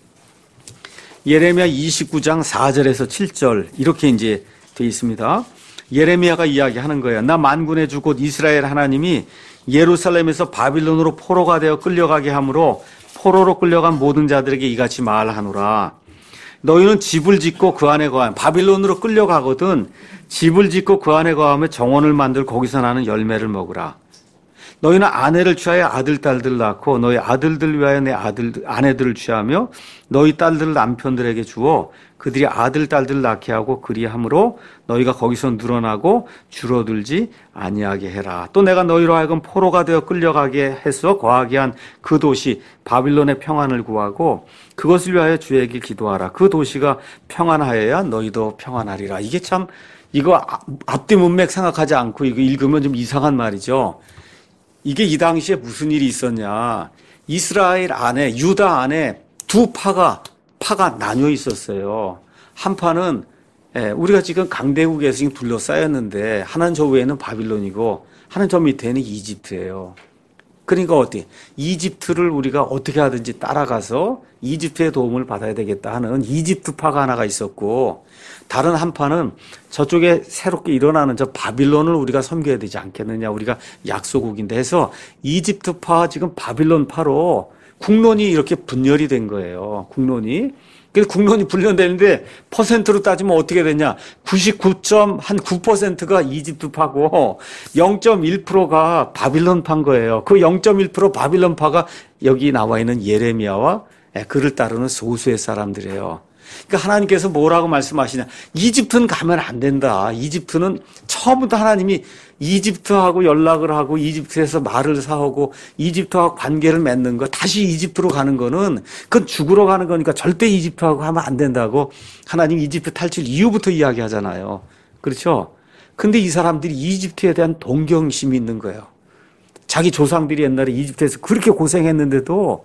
예레미야 29장 4절에서 7절 이렇게 이제 돼 있습니다. 예레미야가 이야기하는 거예요. 나 만군의 주 곧 이스라엘 하나님이 예루살렘에서 바빌론으로 포로가 되어 끌려가게 하므로 포로로 끌려간 모든 자들에게 이같이 말하노라. 너희는 집을 짓고 그 안에 거하면 바빌론으로 끌려가거든 집을 짓고 그 안에 거하며 정원을 만들 거기서 나는 열매를 먹으라. 너희는 아내를 취하여 아들, 딸들 낳고 너희 아들들 위하여 내 아내들을 취하며 너희 딸들 남편들에게 주어 그들이 아들, 딸들 낳게 하고 그리함으로 너희가 거기서 늘어나고 줄어들지 아니하게 해라. 또 내가 너희로 하여금 포로가 되어 끌려가게 해서 거하게 한 그 도시 바빌론의 평안을 구하고 그것을 위하여 주에게 기도하라. 그 도시가 평안하여야 너희도 평안하리라. 이게 참 이거 앞뒤 문맥 생각하지 않고 이거 읽으면 좀 이상한 말이죠. 이게 이 당시에 무슨 일이 있었냐. 이스라엘 안에, 유다 안에 두 파가 나뉘어 있었어요. 한 파는, 우리가 지금 강대국에서 지금 둘러싸였는데, 하나는 저 위에는 바빌론이고, 하나는 저 밑에는 이집트예요. 그러니까 어때? 이집트를 우리가 어떻게 하든지 따라가서 이집트의 도움을 받아야 되겠다 하는 이집트파가 하나가 있었고, 다른 한 파는 저쪽에 새롭게 일어나는 저 바빌론을 우리가 섬겨야 되지 않겠느냐. 우리가 약소국인데 해서 이집트파 지금 바빌론파로 국론이 이렇게 분열이 된 거예요. 국론이. 그래서 국론이 분열되는데 퍼센트로 따지면 어떻게 되냐. 99.9%가 이집트파고 0.1%가 바빌론파인 거예요. 그 0.1% 바빌론파가 여기 나와 있는 예레미야와 그를 따르는 소수의 사람들이에요. 그러니까 하나님께서 뭐라고 말씀하시냐. 이집트는 가면 안 된다. 이집트는 처음부터 하나님이 이집트하고 연락을 하고 이집트에서 말을 사오고 이집트하고 관계를 맺는 거 다시 이집트로 가는 거는 그건 죽으러 가는 거니까 절대 이집트하고 하면 안 된다고 하나님 이집트 탈출 이후부터 이야기하잖아요. 그렇죠? 근데 이 사람들이 이집트에 대한 동경심이 있는 거예요. 자기 조상들이 옛날에 이집트에서 그렇게 고생했는데도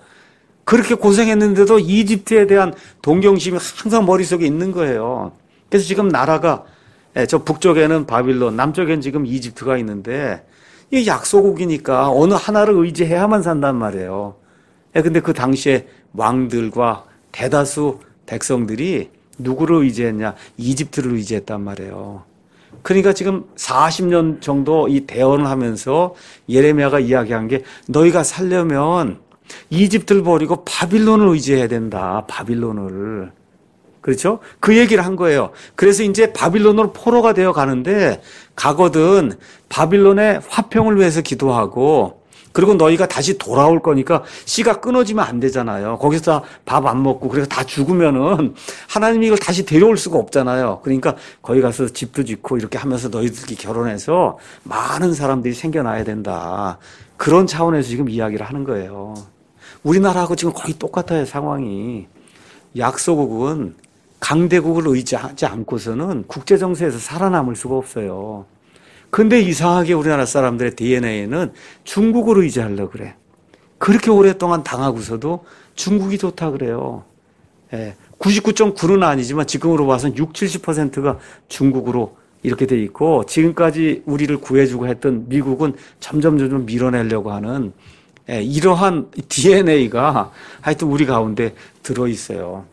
이집트에 대한 동경심이 항상 머릿속에 있는 거예요. 그래서 지금 나라가 저 북쪽에는 바빌론, 남쪽에는 지금 이집트가 있는데 이게 약소국이니까 어느 하나를 의지해야만 산단 말이에요. 근데 그 당시에 왕들과 대다수 백성들이 누구를 의지했냐? 이집트를 의지했단 말이에요. 그러니까 지금 40년 정도 이 대언을 하면서 예레미야가 이야기한 게 너희가 살려면 이집트를 버리고 바빌론을 의지해야 된다. 바빌론을. 그렇죠? 그 얘기를 한 거예요. 그래서 이제 바빌론으로 포로가 되어 가는데 가거든 바빌론의 화평을 위해서 기도하고 그리고 너희가 다시 돌아올 거니까 씨가 끊어지면 안 되잖아요. 거기서 밥 안 먹고 그래서 다 죽으면은 하나님이 이걸 다시 데려올 수가 없잖아요. 그러니까 거기 가서 집도 짓고 이렇게 하면서 너희들끼리 결혼해서 많은 사람들이 생겨나야 된다. 그런 차원에서 지금 이야기를 하는 거예요. 우리나라하고 지금 거의 똑같아요, 상황이. 약소국은 강대국을 의지하지 않고서는 국제정세에서 살아남을 수가 없어요. 근데 이상하게 우리나라 사람들의 DNA에는 중국을 의지하려고 그래. 그렇게 오랫동안 당하고서도 중국이 좋다 그래요. 99.9는 아니지만 지금으로 봐서는 60, 70%가 중국으로 이렇게 돼 있고, 지금까지 우리를 구해주고 했던 미국은 점점 밀어내려고 하는 이러한 DNA가 하여튼 우리 가운데 들어있어요.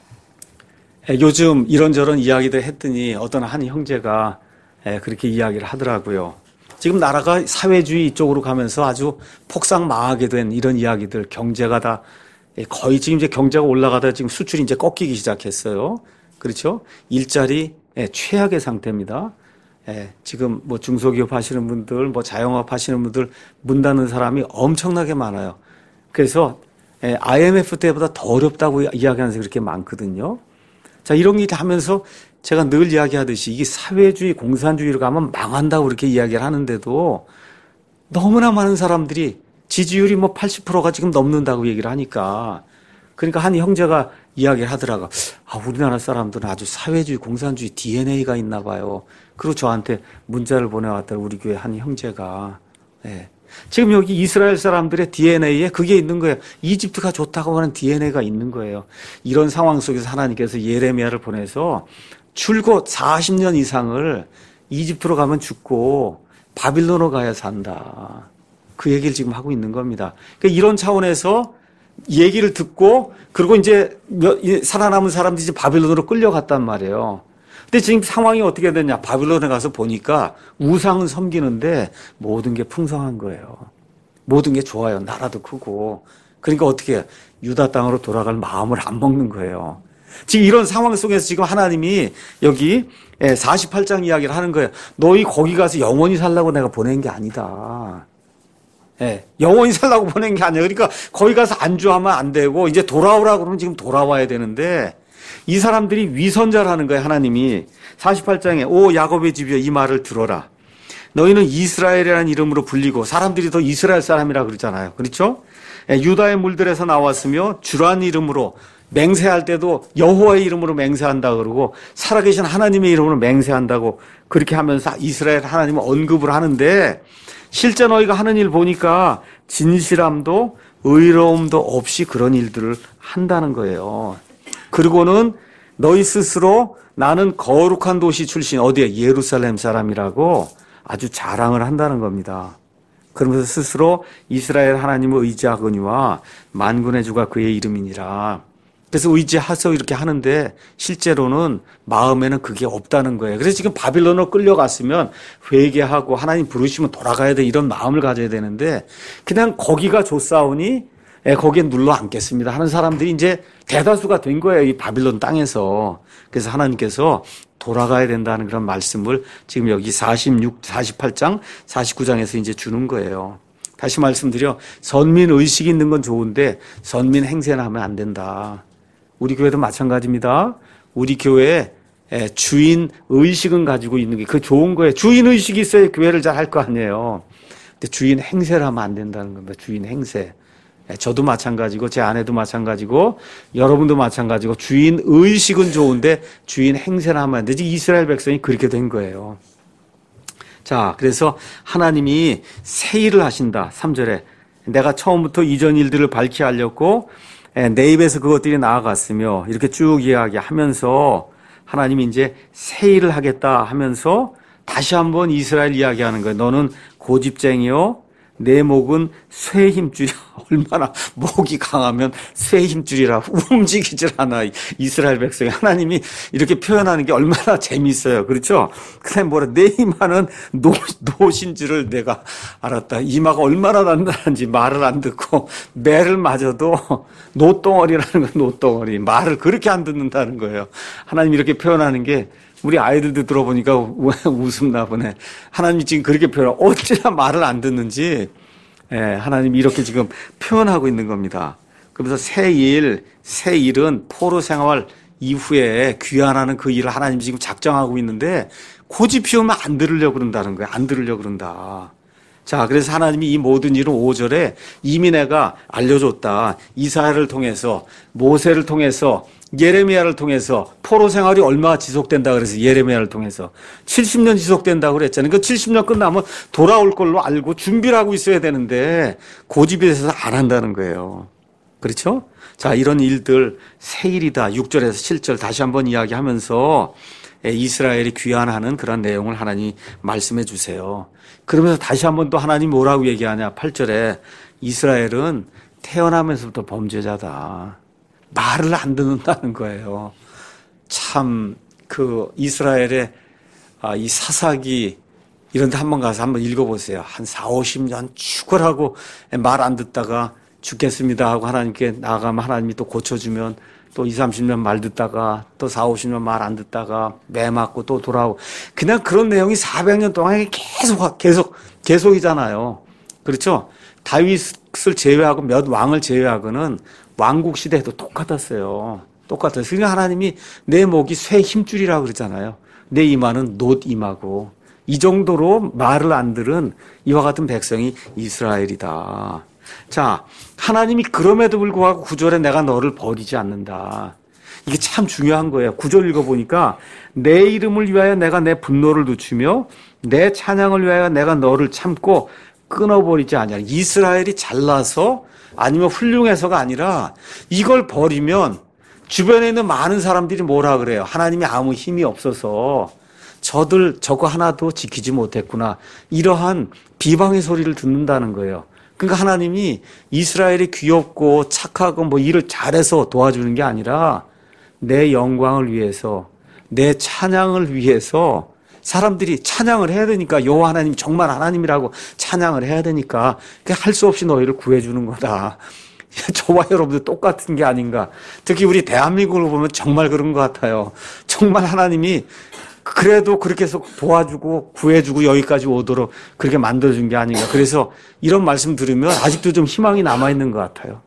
요즘 이런저런 이야기들 했더니 어떤 한 형제가 그렇게 이야기를 하더라고요. 지금 나라가 사회주의 쪽으로 가면서 아주 폭삭 망하게 된 이런 이야기들, 경제가 다 거의 지금 이제 경제가 올라가다 지금 수출이 이제 꺾이기 시작했어요. 그렇죠? 일자리 최악의 상태입니다. 지금 뭐 중소기업 하시는 분들, 뭐 자영업 하시는 분들 문 닫는 사람이 엄청나게 많아요. 그래서 IMF 때보다 더 어렵다고 이야기하는 사람이 그렇게 많거든요. 자, 이런 일 하면서 제가 늘 이야기하듯이 이게 사회주의, 공산주의로 가면 망한다고 그렇게 이야기를 하는데도 너무나 많은 사람들이 지지율이 뭐 80%가 지금 넘는다고 얘기를 하니까, 그러니까 한 형제가 이야기를 하더라고. 우리나라 사람들은 아주 사회주의, 공산주의 DNA가 있나 봐요. 그리고 저한테 문자를 보내왔더라고, 우리 교회 한 형제가. 지금 여기 이스라엘 사람들의 DNA에 그게 있는 거예요. 이집트가 좋다고 하는 DNA가 있는 거예요. 이런 상황 속에서 하나님께서 예레미야를 보내서 줄곧 40년 이상을 이집트로 가면 죽고 바빌론으로 가야 산다. 그 얘기를 지금 하고 있는 겁니다. 그러니까 이런 차원에서 얘기를 듣고, 그리고 이제 살아남은 사람들이 이제 바빌론으로 끌려갔단 말이에요. 근데 지금 상황이 어떻게 됐냐. 바빌론에 가서 보니까 우상은 섬기는데 모든 게 풍성한 거예요. 모든 게 좋아요. 나라도 크고. 그러니까 어떻게 해요? 유다 땅으로 돌아갈 마음을 안 먹는 거예요. 지금 이런 상황 속에서 지금 하나님이 여기 48장 이야기를 하는 거예요. 너희 거기 가서 영원히 살라고 내가 보낸 게 아니다. 영원히 살라고 보낸 게 아니에요. 그러니까 거기 가서 안주하면 안 되고 이제 돌아오라 그러면 지금 돌아와야 되는데, 이 사람들이 위선자라는 거예요. 하나님이 48장에 오 야곱의 집이여 이 말을 들어라. 너희는 이스라엘이라는 이름으로 불리고, 사람들이 더 이스라엘 사람이라 그러잖아요. 그렇죠? 유다의 물들에서 나왔으며 주란 이름으로 맹세할 때도 여호와의 이름으로 맹세한다 그러고, 살아계신 하나님의 이름으로 맹세한다고 그렇게 하면서 이스라엘 하나님을 언급을 하는데, 실제 너희가 하는 일 보니까 진실함도 의로움도 없이 그런 일들을 한다는 거예요. 그리고는 너희 스스로 나는 거룩한 도시 출신, 어디에? 예루살렘 사람이라고 아주 자랑을 한다는 겁니다. 그러면서 스스로 이스라엘 하나님을 의지하거니와 만군의 주가 그의 이름이니라. 그래서 의지해서 이렇게 하는데 실제로는 마음에는 그게 없다는 거예요. 그래서 지금 바빌론으로 끌려갔으면 회개하고 하나님 부르시면 돌아가야 돼, 이런 마음을 가져야 되는데, 그냥 거기가 좋사오니 거기에 눌러 앉겠습니다 하는 사람들이 이제 대다수가 된 거예요, 이 바빌론 땅에서. 그래서 하나님께서 돌아가야 된다는 그런 말씀을 지금 여기 48장, 49장에서 이제 주는 거예요. 다시 말씀드려, 선민 의식이 있는 건 좋은데 선민 행세는 하면 안 된다. 우리 교회도 마찬가지입니다. 우리 교회에 주인 의식은 가지고 있는 게 그 좋은 거예요. 주인 의식이 있어야 교회를 잘 할 거 아니에요. 근데 주인 행세를 하면 안 된다는 겁니다. 주인 행세. 저도 마찬가지고 제 아내도 마찬가지고 여러분도 마찬가지고 주인 의식은 좋은데 주인 행세를 하면 안 되지. 이스라엘 백성이 그렇게 된 거예요. 자, 그래서 하나님이 새 일을 하신다. 3절에 내가 처음부터 이전 일들을 밝히 알렸고 내 입에서 그것들이 나아갔으며, 이렇게 쭉 이야기하면서 하나님이 이제 새 일을 하겠다 하면서 다시 한번 이스라엘 이야기하는 거예요. 너는 고집쟁이요, 내 목은 쇠의 힘줄이야. 얼마나 목이 강하면 쇠의 힘줄이라 움직이질 않아. 이스라엘 백성이. 하나님이 이렇게 표현하는 게 얼마나 재미있어요. 그렇죠? 그다음에 뭐라, 내 이마는 노신 줄을 내가 알았다. 이마가 얼마나 단단한지 말을 안 듣고, 매를 맞아도 노덩어리라는 건 노덩어리. 말을 그렇게 안 듣는다는 거예요. 하나님이 이렇게 표현하는 게 우리 아이들도 들어보니까 웃음 나보네. 하나님이 지금 그렇게 표현하고 어찌나 말을 안 듣는지, 하나님이 이렇게 지금 표현하고 있는 겁니다. 그러면서 새 일은 포로 생활 이후에 귀환하는 그 일을 하나님이 지금 작정하고 있는데, 고집 피우면 안 들으려고 그런다는 거예요. 안 들으려고 그런다. 자, 그래서 하나님이 이 모든 일은 5절에 이미 내가 알려줬다. 이사야를 통해서, 모세를 통해서 예레미야를 통해서 포로 생활이 얼마나 지속된다 그래서 예레미야를 통해서 70년 지속된다고 그랬잖아요. 그 70년 끝나면 돌아올 걸로 알고 준비를 하고 있어야 되는데 고집이 있어서 안 한다는 거예요. 그렇죠? 자, 이런 일들 세일이다. 6절에서 7절 다시 한번 이야기하면서 이스라엘이 귀환하는 그런 내용을 하나님이 말씀해 주세요. 그러면서 다시 한번 또 하나님 뭐라고 얘기하냐. 8절에 이스라엘은 태어나면서부터 범죄자다. 말을 안 듣는다는 거예요. 참 그 이스라엘의 이 사사기 이런 데 한번 가서 한번 읽어보세요. 한 4, 50년 축월하고 말 안 듣다가 죽겠습니다 하고 하나님께 나가면 하나님이 또 고쳐주면 또 2, 30년 말 듣다가 또 4, 50년 말 안 듣다가 매 맞고 또 돌아오고 그냥 그런 내용이 400년 동안 계속이잖아요. 그렇죠? 다윗을 제외하고 몇 왕을 제외하고는 왕국 시대에도 똑같았어요. 똑같았어요. 그러니까 하나님이 내 목이 쇠 힘줄이라고 그러잖아요. 내 이마는 놋 이마고 이 정도로 말을 안 들은 이와 같은 백성이 이스라엘이다. 자, 하나님이 그럼에도 불구하고 9절에 내가 너를 버리지 않는다. 이게 참 중요한 거예요. 9절 읽어보니까 내 이름을 위하여 내가 내 분노를 늦추며 내 찬양을 위하여 내가 너를 참고 끊어버리지 않냐. 이스라엘이 잘나서 아니면 훌륭해서가 아니라 이걸 버리면 주변에 있는 많은 사람들이 뭐라 그래요. 하나님이 아무 힘이 없어서 저들 저거 하나도 지키지 못했구나. 이러한 비방의 소리를 듣는다는 거예요. 그러니까 하나님이 이스라엘이 귀엽고 착하고 뭐 일을 잘해서 도와주는 게 아니라 내 영광을 위해서 내 찬양을 위해서 사람들이 찬양을 해야 되니까 여호와 하나님 정말 하나님이라고 찬양을 해야 되니까 할 수 없이 너희를 구해주는 거다. 저와 여러분들 똑같은 게 아닌가. 특히 우리 대한민국을 보면 정말 그런 것 같아요. 정말 하나님이 그래도 그렇게 해서 도와주고 구해주고 여기까지 오도록 그렇게 만들어준 게 아닌가. 그래서 이런 말씀 들으면 아직도 좀 희망이 남아있는 것 같아요.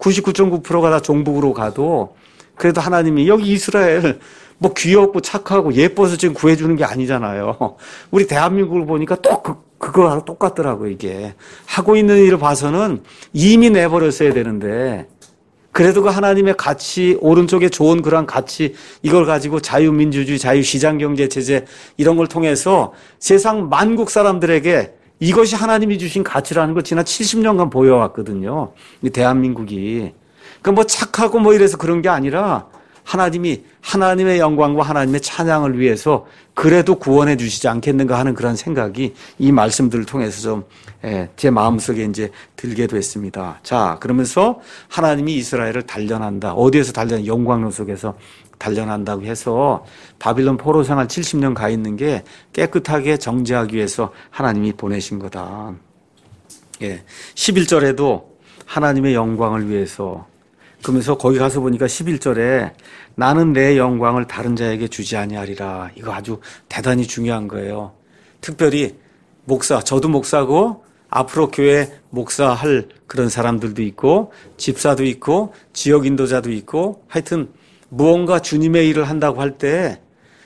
99.9%가 다 종북으로 가도 그래도 하나님이 여기 이스라엘 뭐 귀엽고 착하고 예뻐서 지금 구해주는 게 아니잖아요. 우리 대한민국을 보니까 또 그거하고 똑같더라고요, 이게. 하고 있는 일을 봐서는 이미 내버렸어야 되는데 그래도 그 하나님의 가치, 오른쪽에 좋은 그런 가치, 이걸 가지고 자유민주주의, 자유시장경제 체제 이런 걸 통해서 세상 만국 사람들에게 이것이 하나님이 주신 가치라는 걸 지난 70년간 보여왔거든요. 이 대한민국이. 그러니까 뭐 착하고 뭐 이래서 그런 게 아니라 하나님이 하나님의 영광과 하나님의 찬양을 위해서 그래도 구원해 주시지 않겠는가 하는 그런 생각이 이 말씀들을 통해서 좀 제 마음속에 이제 들게 됐습니다. 자, 그러면서 하나님이 이스라엘을 단련한다. 어디에서 단련? 영광로 속에서 단련한다고 해서 바빌론 포로 생활 70년 가 있는 게 깨끗하게 정죄하기 위해서 하나님이 보내신 거다. 11절에도 하나님의 영광을 위해서 그러면서 거기 가서 보니까 11절에 나는 내 영광을 다른 자에게 주지 아니하리라. 이거 아주 대단히 중요한 거예요. 특별히 목사, 저도 목사고 앞으로 교회 목사할 그런 사람들도 있고 집사도 있고 지역 인도자도 있고 하여튼 무언가 주님의 일을 한다고 할 때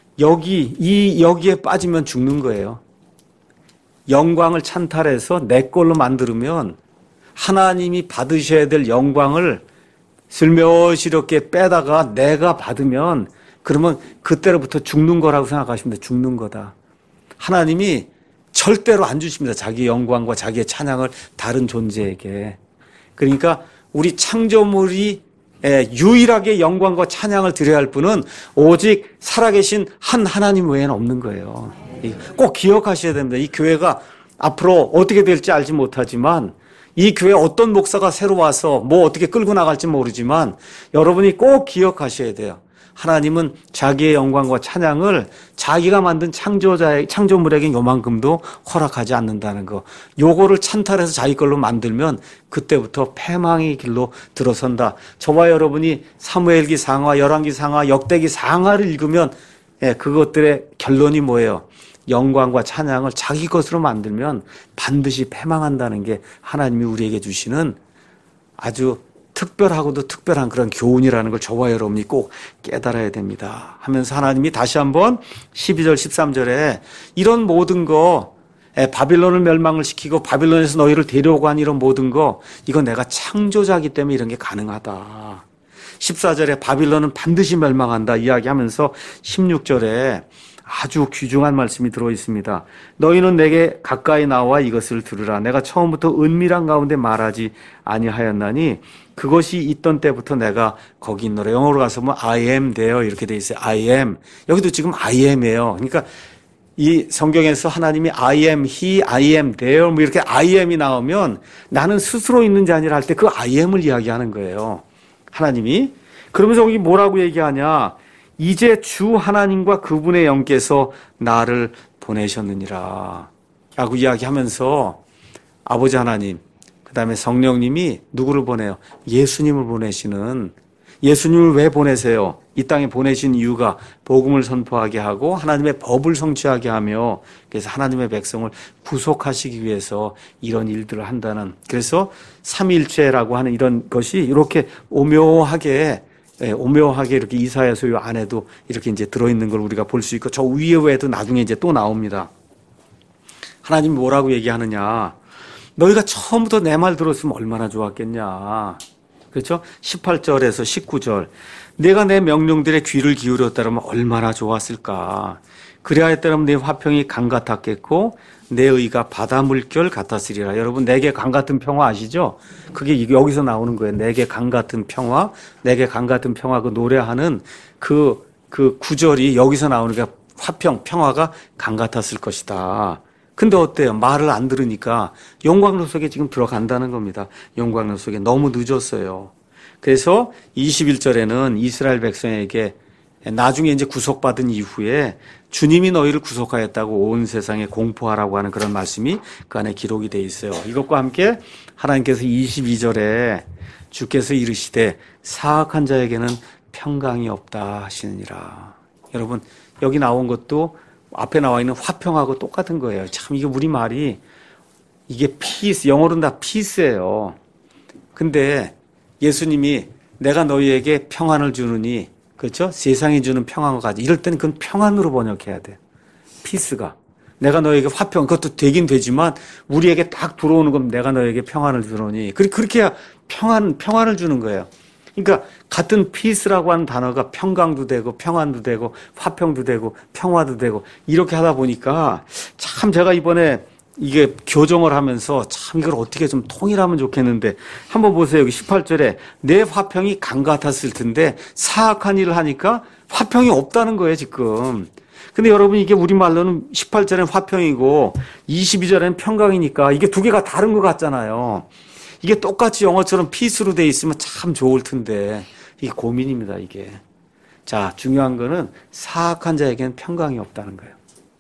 여기에 빠지면 죽는 거예요. 영광을 찬탈해서 내 걸로 만들면 하나님이 받으셔야 될 영광을 슬며시 이렇게 빼다가 내가 받으면 그러면 그때로부터 죽는 거라고 생각하시면 돼요. 죽는 거다. 하나님이 절대로 안 주십니다. 자기 영광과 자기의 찬양을 다른 존재에게. 그러니까 우리 창조물이 유일하게 영광과 찬양을 드려야 할 분은 오직 살아계신 한 하나님 외에는 없는 거예요. 꼭 기억하셔야 됩니다. 이 교회가 앞으로 어떻게 될지 알지 못하지만 이 교회 어떤 목사가 새로 와서 뭐 어떻게 끌고 나갈지 모르지만 여러분이 꼭 기억하셔야 돼요. 하나님은 자기의 영광과 찬양을 자기가 만든 창조물에게 요만큼도 허락하지 않는다는 거. 요거를 찬탈해서 자기 걸로 만들면 그때부터 패망의 길로 들어선다. 저와 여러분이 사무엘기 상하, 열왕기 상하, 역대기 상하를 읽으면 그것들의 결론이 뭐예요? 영광과 찬양을 자기 것으로 만들면 반드시 패망한다는 게 하나님이 우리에게 주시는 아주 특별하고도 특별한 그런 교훈이라는 걸 저와 여러분이 꼭 깨달아야 됩니다. 하면서 하나님이 다시 한번 12절 13절에 이런 모든 거 바빌론을 멸망을 시키고 바빌론에서 너희를 데려오고 한 이런 모든 거 이건 내가 창조자이기 때문에 이런 게 가능하다. 14절에 바빌론은 반드시 멸망한다 이야기하면서 16절에 아주 귀중한 말씀이 들어 있습니다. 너희는 내게 가까이 나와 이것을 들으라. 내가 처음부터 은밀한 가운데 말하지 아니하였나니 그것이 있던 때부터 내가 거기 있노라. 영어로 가서 뭐 I am there 이렇게 돼 있어요. I am. 여기도 지금 I am이에요. 그러니까 이 성경에서 하나님이 I am he, I am there 뭐 이렇게 I am이 나오면 나는 스스로 있는 자 아니라 할 때 그 I am을 이야기하는 거예요. 하나님이. 그러면서 여기 뭐라고 얘기하냐. 이제 주 하나님과 그분의 영께서 나를 보내셨느니라 라고 이야기하면서 아버지 하나님, 그 다음에 성령님이 누구를 보내요? 예수님을 보내시는, 예수님을 왜 보내세요? 이 땅에 보내신 이유가 복음을 선포하게 하고 하나님의 법을 성취하게 하며 그래서 하나님의 백성을 구속하시기 위해서 이런 일들을 한다는, 그래서 삼위일체라고 하는 이런 것이 이렇게 오묘하게 이렇게 이사야서 요 안에도 이렇게 이제 들어있는 걸 우리가 볼 수 있고 저 위에도 나중에 이제 또 나옵니다. 하나님이 뭐라고 얘기하느냐. 너희가 처음부터 내 말 들었으면 얼마나 좋았겠냐. 그렇죠? 18절에서 19절. 내가 내 명령들의 귀를 기울였다면 얼마나 좋았을까. 그래야 했다면 내 화평이 강 같았겠고 내 의가 바다 물결 같았으리라. 여러분 내게 강 같은 평화 아시죠? 그게 여기서 나오는 거예요. 내게 강 같은 평화, 내게 강 같은 평화 그 노래하는 그 구절이 여기서 나오는 게 화평, 평화가 강 같았을 것이다. 근데 어때요? 말을 안 들으니까 영광로 속에 지금 들어간다는 겁니다. 영광로 속에 너무 늦었어요. 그래서 21절에는 이스라엘 백성에게 나중에 이제 구속받은 이후에 주님이 너희를 구속하였다고 온 세상에 공포하라고 하는 그런 말씀이 그 안에 기록이 되어 있어요. 이것과 함께 하나님께서 22절에 주께서 이르시되 사악한 자에게는 평강이 없다 하시느니라. 여러분 여기 나온 것도 앞에 나와 있는 화평하고 똑같은 거예요. 참 이게 우리말이 이게 피스, 영어로는 다 피스예요. 근데 예수님이 내가 너희에게 평안을 주느니 그렇죠? 세상이 주는 평안과 같이. 이럴 때는 그건 평안으로 번역해야 돼. 피스가. 내가 너에게 화평, 그것도 되긴 되지만 우리에게 딱 들어오는 건 내가 너에게 평안을 주노니. 그렇게 해야 평안을 주는 거예요. 그러니까 같은 피스라고 하는 단어가 평강도 되고 평안도 되고 화평도 되고 평화도 되고 이렇게 하다 보니까 참 제가 이번에 이게 교정을 하면서 참 이걸 어떻게 좀 통일하면 좋겠는데 한번 보세요. 여기 18절에 내 화평이 강 같았을 텐데 사악한 일을 하니까 화평이 없다는 거예요 지금. 근데 여러분 이게 우리말로는 18절엔 화평이고 22절엔 평강이니까 이게 두 개가 다른 것 같잖아요. 이게 똑같이 영어처럼 피스로 돼 있으면 참 좋을 텐데 이게 고민입니다 이게. 자 중요한 거는 사악한 자에게는 평강이 없다는 거예요.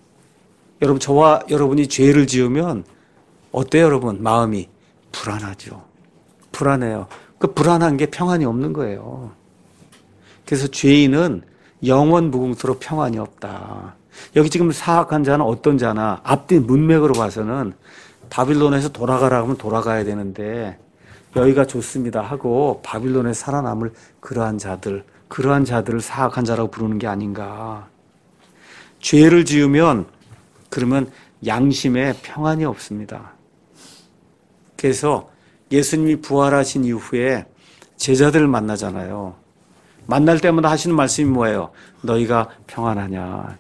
여러분 저와 여러분이 죄를 지으면 어때요 여러분? 마음이 불안하죠. 불안해요. 그 불안한 게 평안이 없는 거예요. 그래서 죄인은 영원 무궁토로 평안이 없다. 여기 지금 사악한 자는 어떤 자나 앞뒤 문맥으로 봐서는 바빌론에서 돌아가라 하면 돌아가야 되는데 여기가 좋습니다 하고 바빌론에 살아남을 그러한 자들을 사악한 자라고 부르는 게 아닌가. 죄를 지으면 그러면 양심에 평안이 없습니다. 그래서 예수님이 부활하신 이후에 제자들을 만나잖아요. 만날 때마다 하시는 말씀이 뭐예요? 너희가 평안하냐.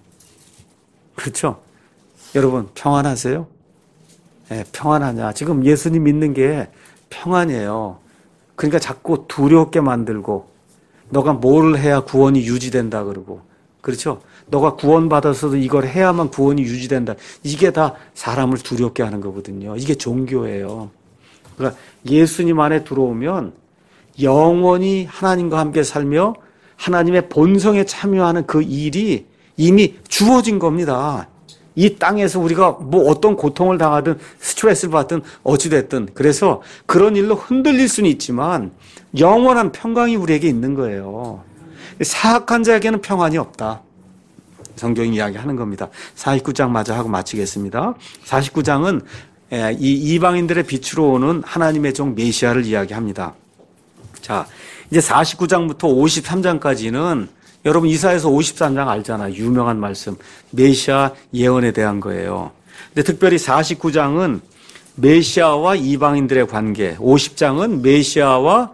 그렇죠? 여러분 평안하세요? 네, 평안하냐. 지금 예수님 믿는 게 평안이에요. 그러니까 자꾸 두렵게 만들고 너가 뭘 해야 구원이 유지된다 그러고 그렇죠? 너가 구원받아서도 이걸 해야만 구원이 유지된다. 이게 다 사람을 두렵게 하는 거거든요. 이게 종교예요. 그러니까 예수님 안에 들어오면 영원히 하나님과 함께 살며 하나님의 본성에 참여하는 그 일이 이미 주어진 겁니다. 이 땅에서 우리가 뭐 어떤 고통을 당하든 스트레스를 받든 어찌됐든 그래서 그런 일로 흔들릴 수는 있지만 영원한 평강이 우리에게 있는 거예요. 사악한 자에게는 평안이 없다. 성경이 이야기하는 겁니다. 49장 마저 하고 마치겠습니다. 49장은 이 이방인들의 빛으로 오는 하나님의 종 메시아를 이야기합니다. 자, 이제 49장부터 53장까지는 여러분 이사야서 53장 알잖아요. 유명한 말씀. 메시아 예언에 대한 거예요. 근데 특별히 49장은 메시아와 이방인들의 관계, 50장은 메시아와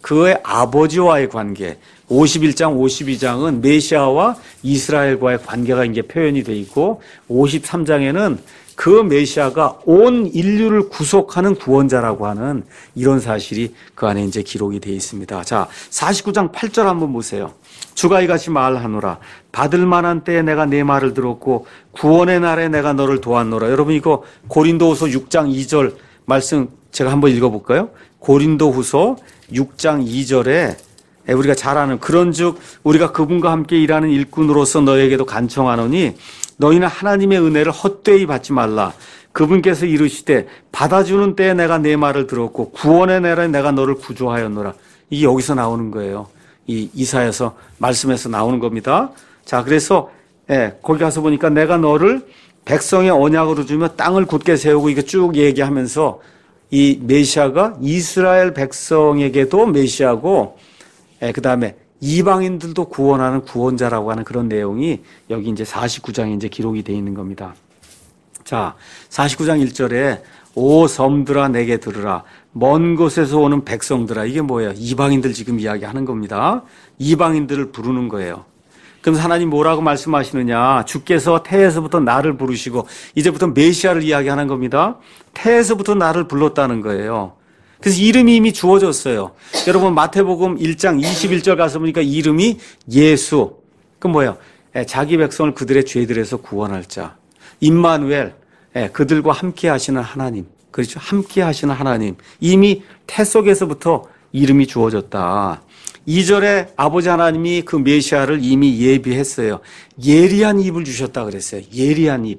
그의 아버지와의 관계. 51장, 52장은 메시아와 이스라엘과의 관계가 이제 표현이 돼 있고 53장에는 그 메시아가 온 인류를 구속하는 구원자라고 하는 이런 사실이 그 안에 이제 기록이 되어 있습니다. 자, 49장 8절 한번 보세요. 주가 이같이 말하노라. 받을 만한 때에 내가 내 말을 들었고 구원의 날에 내가 너를 도왔노라. 여러분 이거 고린도후서 6장 2절 말씀 제가 한번 읽어볼까요? 고린도후서 6장 2절에 우리가 잘 아는 그런즉 우리가 그분과 함께 일하는 일꾼으로서 너에게도 간청하노니 너희는 하나님의 은혜를 헛되이 받지 말라. 그분께서 이르시되 받아주는 때에 내가 내 말을 들었고 구원의 날에 내가 너를 구조하였노라. 이게 여기서 나오는 거예요. 이 이사야서 말씀에서 나오는 겁니다. 자, 그래서 거기 가서 보니까 내가 너를 백성의 언약으로 주며 땅을 굳게 세우고 이거 쭉 얘기하면서 이 메시아가 이스라엘 백성에게도 메시아고 그 다음에 이방인들도 구원하는 구원자라고 하는 그런 내용이 여기 이제 49장에 이제 기록이 되어 있는 겁니다. 자, 49장 1절에 오 섬들아 내게 들으라. 먼 곳에서 오는 백성들아. 이게 뭐예요? 이방인들 지금 이야기하는 겁니다. 이방인들을 부르는 거예요. 그럼 하나님 뭐라고 말씀하시느냐? 주께서 태에서부터 나를 부르시고 이제부터 메시아를 이야기하는 겁니다. 태에서부터 나를 불렀다는 거예요. 그래서 이름이 이미 주어졌어요. 여러분 마태복음 1장 21절 가서 보니까 이름이 예수. 그 뭐예요? 자기 백성을 그들의 죄들에서 구원할 자. 임마누엘. 그들과 함께 하시는 하나님. 그렇죠? 함께 하시는 하나님. 이미 태 속에서부터 이름이 주어졌다. 2절에 아버지 하나님이 그 메시아를 이미 예비했어요. 예리한 입을 주셨다 그랬어요. 예리한 입.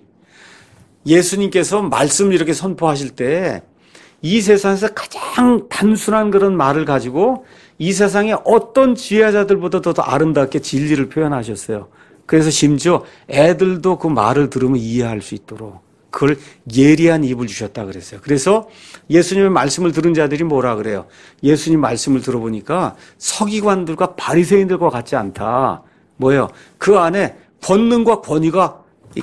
예수님께서 말씀을 이렇게 선포하실 때 이 세상에서 가장 단순한 그런 말을 가지고 이 세상의 어떤 지혜자들보다 더 아름답게 진리를 표현하셨어요. 그래서 심지어 애들도 그 말을 들으면 이해할 수 있도록 그걸 예리한 입을 주셨다 그랬어요. 그래서 예수님의 말씀을 들은 자들이 뭐라 그래요? 예수님 말씀을 들어보니까 서기관들과 바리새인들과 같지 않다. 뭐예요? 그 안에 권능과 권위가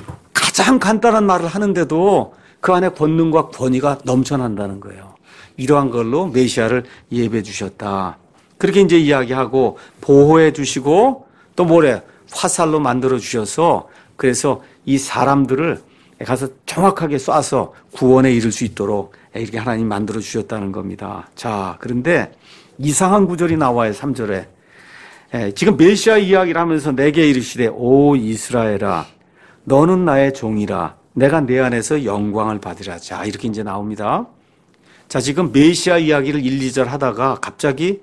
가장 간단한 말을 하는데도 그 안에 권능과 권위가 넘쳐난다는 거예요. 이러한 걸로 메시아를 예배해 주셨다. 그렇게 이제 이야기하고 보호해 주시고 또 뭐래? 화살로 만들어 주셔서 그래서 이 사람들을 가서 정확하게 쏴서 구원에 이를 수 있도록 이렇게 하나님 만들어 주셨다는 겁니다. 자, 그런데 이상한 구절이 나와요. 3절에. 지금 메시아 이야기를 하면서 내게 이르시되 오 이스라엘아 너는 나의 종이라 내가 내 안에서 영광을 받으라. 자, 이렇게 이제 나옵니다. 자, 지금 메시아 이야기를 1, 2절 하다가 갑자기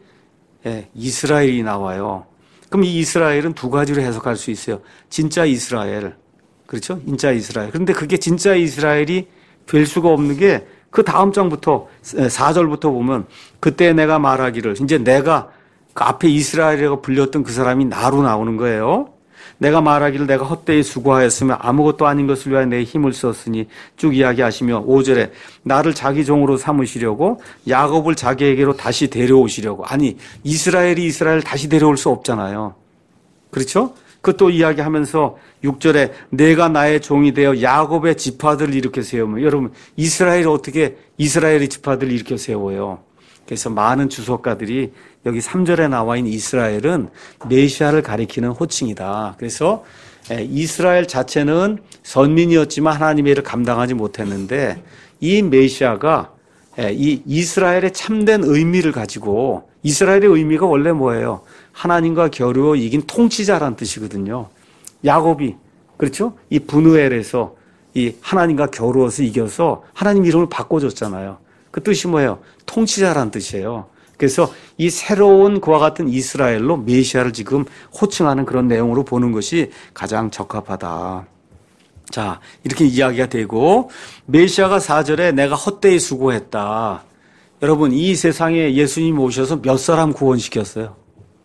이스라엘이 나와요. 그럼 이 이스라엘은 두 가지로 해석할 수 있어요. 진짜 이스라엘. 그렇죠? 진짜 이스라엘. 그런데 그게 진짜 이스라엘이 될 수가 없는 게 그 다음 장부터 4절부터 보면 그때 내가 말하기를 이제 내가 그 앞에 이스라엘이라고 불렸던 그 사람이 나로 나오는 거예요. 내가 말하기를 내가 헛되이 수고하였으며 아무것도 아닌 것을 위하여 내 힘을 썼으니 쭉 이야기하시며 5절에 나를 자기 종으로 삼으시려고 야곱을 자기에게로 다시 데려오시려고. 아니 이스라엘이 이스라엘 다시 데려올 수 없잖아요. 그렇죠? 그것도 이야기하면서 6절에 내가 나의 종이 되어 야곱의 지파들을 일으켜 세우면 여러분 이스라엘이 어떻게 이스라엘의 지파들을 일으켜 세워요? 그래서 많은 주석가들이 여기 3절에 나와 있는 이스라엘은 메시아를 가리키는 호칭이다. 그래서 이스라엘 자체는 선민이었지만 하나님의 일을 감당하지 못했는데 이 메시아가 이 이스라엘의 참된 의미를 가지고 이스라엘의 의미가 원래 뭐예요? 하나님과 겨루어 이긴 통치자라는 뜻이거든요. 야곱이 그렇죠? 이 분우엘에서 이 하나님과 겨루어서 이겨서 하나님 이름을 바꿔줬잖아요. 그 뜻이 뭐예요? 통치자라는 뜻이에요. 그래서 이 새로운 그와 같은 이스라엘로 메시아를 지금 호칭하는 그런 내용으로 보는 것이 가장 적합하다. 자, 이렇게 이야기가 되고 메시아가 4절에 내가 헛되이 수고했다. 여러분 이 세상에 예수님 오셔서 몇 사람 구원시켰어요?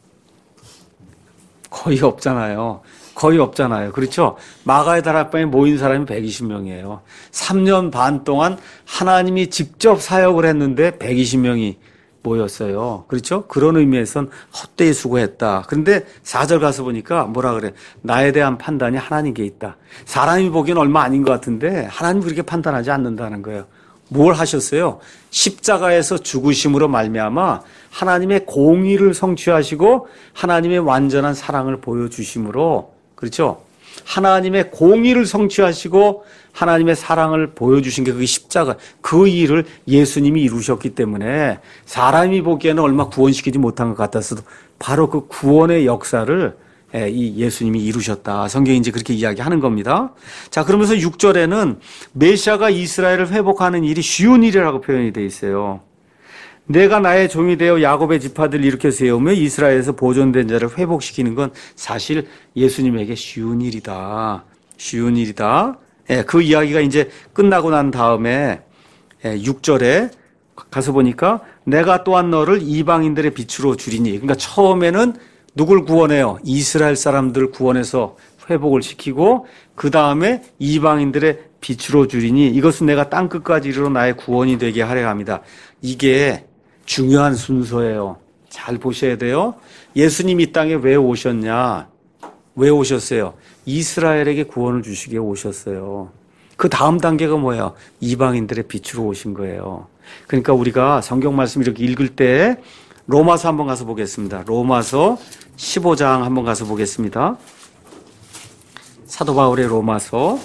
거의 없잖아요. 거의 없잖아요. 그렇죠? 마가의 다락방에 모인 사람이 120명이에요. 3년 반 동안 하나님이 직접 사역을 했는데 120명이 모였어요. 그렇죠? 그런 의미에선 헛되이 수고했다. 그런데 4절 가서 보니까 뭐라 그래? 나에 대한 판단이 하나님께 있다. 사람이 보기엔 얼마 아닌 것 같은데 하나님 그렇게 판단하지 않는다는 거예요. 뭘 하셨어요? 십자가에서 죽으심으로 말미암아 하나님의 공의를 성취하시고 하나님의 완전한 사랑을 보여주심으로, 그렇죠? 하나님의 공의를 성취하시고 하나님의 사랑을 보여주신 게 그 십자가, 그 일을 예수님이 이루셨기 때문에 사람이 보기에는 얼마 구원시키지 못한 것 같았어도 바로 그 구원의 역사를 이 예수님이 이루셨다. 성경이 이제 그렇게 이야기하는 겁니다. 자, 그러면서 6절에는 메시아가 이스라엘을 회복하는 일이 쉬운 일이라고 표현이 되어 있어요. 내가 나의 종이 되어 야곱의 지파들을 일으켜 세우며 이스라엘에서 보존된 자를 회복시키는 건 사실 예수님에게 쉬운 일이다. 쉬운 일이다. 그 이야기가 이제 끝나고 난 다음에 6절에 가서 보니까 내가 또한 너를 이방인들의 빛으로 주리니. 그러니까 처음에는 누굴 구원해요? 이스라엘 사람들을 구원해서 회복을 시키고 그 다음에 이방인들의 빛으로 주리니 이것은 내가 땅끝까지 이르러 나의 구원이 되게 하려 합니다. 이게 중요한 순서예요. 잘 보셔야 돼요. 예수님 이 땅에 왜 오셨냐? 왜 오셨어요? 이스라엘에게 구원을 주시기에 오셨어요. 그 다음 단계가 뭐예요? 이방인들의 빛으로 오신 거예요. 그러니까 우리가 성경 말씀 이렇게 읽을 때 로마서 한번 가서 보겠습니다. 로마서 15장 한번 가서 보겠습니다. 사도 바울의 로마서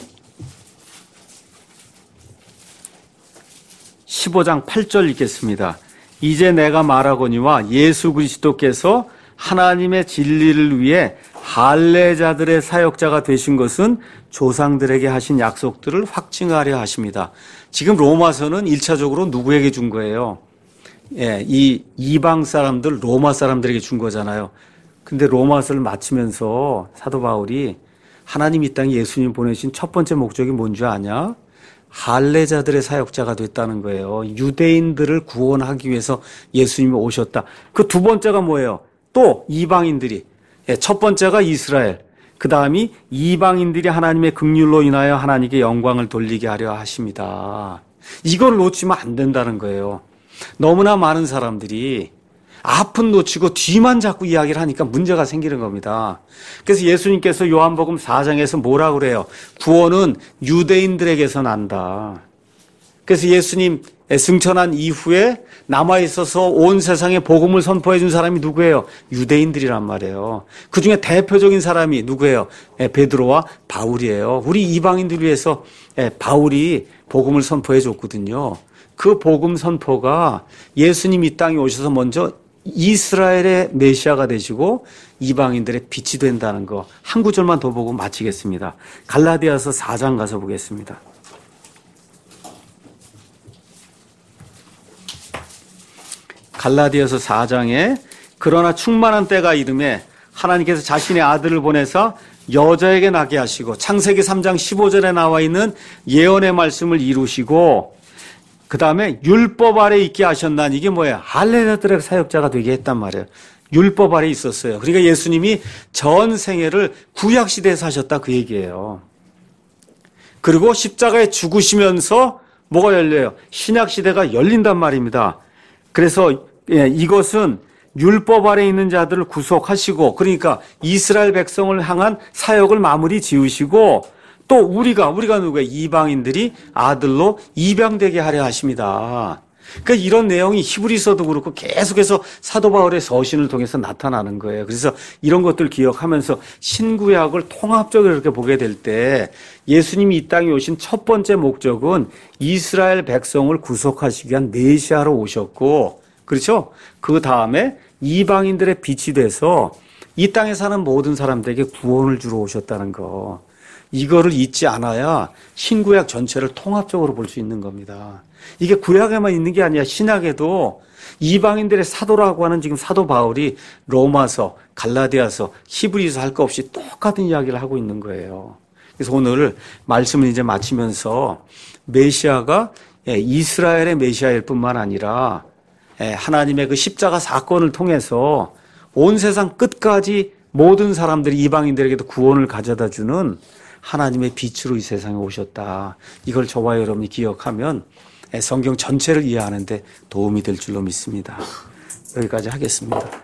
15장 8절 읽겠습니다. 이제 내가 말하거니와 예수 그리스도께서 하나님의 진리를 위해 할례자들의 사역자가 되신 것은 조상들에게 하신 약속들을 확증하려 하십니다. 지금 로마서는 1차적으로 누구에게 준 거예요? 이 이방 사람들, 로마 사람들에게 준 거잖아요. 근데 로마서를 마치면서 사도 바울이 하나님 이 땅에 예수님 보내신 첫 번째 목적이 뭔지 아냐? 할례자들의 사역자가 됐다는 거예요. 유대인들을 구원하기 위해서 예수님이 오셨다. 그 두 번째가 뭐예요? 또 이방인들이. 첫 번째가 이스라엘. 그 다음이 이방인들이 하나님의 긍휼로 인하여 하나님께 영광을 돌리게 하려 하십니다. 이걸 놓치면 안 된다는 거예요. 너무나 많은 사람들이 앞은 놓치고 뒤만 자꾸 이야기를 하니까 문제가 생기는 겁니다. 그래서 예수님께서 요한복음 4장에서 뭐라고 그래요? 구원은 유대인들에게서 난다. 그래서 예수님 승천한 이후에 남아있어서 온 세상에 복음을 선포해 준 사람이 누구예요? 유대인들이란 말이에요. 그중에 대표적인 사람이 누구예요? 베드로와 바울이에요. 우리 이방인들 위해서 바울이 복음을 선포해 줬거든요. 그 복음 선포가 예수님 이 땅에 오셔서 먼저 이스라엘의 메시아가 되시고 이방인들의 빛이 된다는 거. 한 구절만 더 보고 마치겠습니다. 갈라디아서 4장 가서 보겠습니다. 갈라디아서 4장에 그러나 충만한 때가 이름에 하나님께서 자신의 아들을 보내사 여자에게 나게 하시고 창세기 3장 15절에 나와 있는 예언의 말씀을 이루시고 그 다음에 율법 아래 있게 하셨나니 이게 뭐예요? 할례자들의 사역자가 되게 했단 말이에요. 율법 아래 있었어요. 그러니까 예수님이 전 생애를 구약시대에 사셨다 그 얘기예요. 그리고 십자가에 죽으시면서 뭐가 열려요? 신약시대가 열린단 말입니다. 그래서 이것은 율법 아래 있는 자들을 구속하시고 그러니까 이스라엘 백성을 향한 사역을 마무리 지으시고 또 우리가 누구예요? 이방인들이 아들로 입양되게 하려 하십니다. 그러니까 이런 내용이 히브리서도 그렇고 계속해서 사도 바울의 서신을 통해서 나타나는 거예요. 그래서 이런 것들 기억하면서 신구약을 통합적으로 이렇게 보게 될 때 예수님이 이 땅에 오신 첫 번째 목적은 이스라엘 백성을 구속하시기 위한 메시아로 오셨고 그렇죠? 그 다음에 이방인들의 빛이 돼서 이 땅에 사는 모든 사람들에게 구원을 주러 오셨다는 거. 이거를 잊지 않아야 신구약 전체를 통합적으로 볼 수 있는 겁니다. 이게 구약에만 있는 게 아니라 신약에도 이방인들의 사도라고 하는 지금 사도 바울이 로마서, 갈라디아서, 히브리서 할 거 없이 똑같은 이야기를 하고 있는 거예요. 그래서 오늘 말씀을 이제 마치면서 메시아가 이스라엘의 메시아일 뿐만 아니라 하나님의 그 십자가 사건을 통해서 온 세상 끝까지 모든 사람들이 이방인들에게도 구원을 가져다 주는 하나님의 빛으로 이 세상에 오셨다. 이걸 저와 여러분이 기억하면 성경 전체를 이해하는 데 도움이 될 줄로 믿습니다. 여기까지 하겠습니다.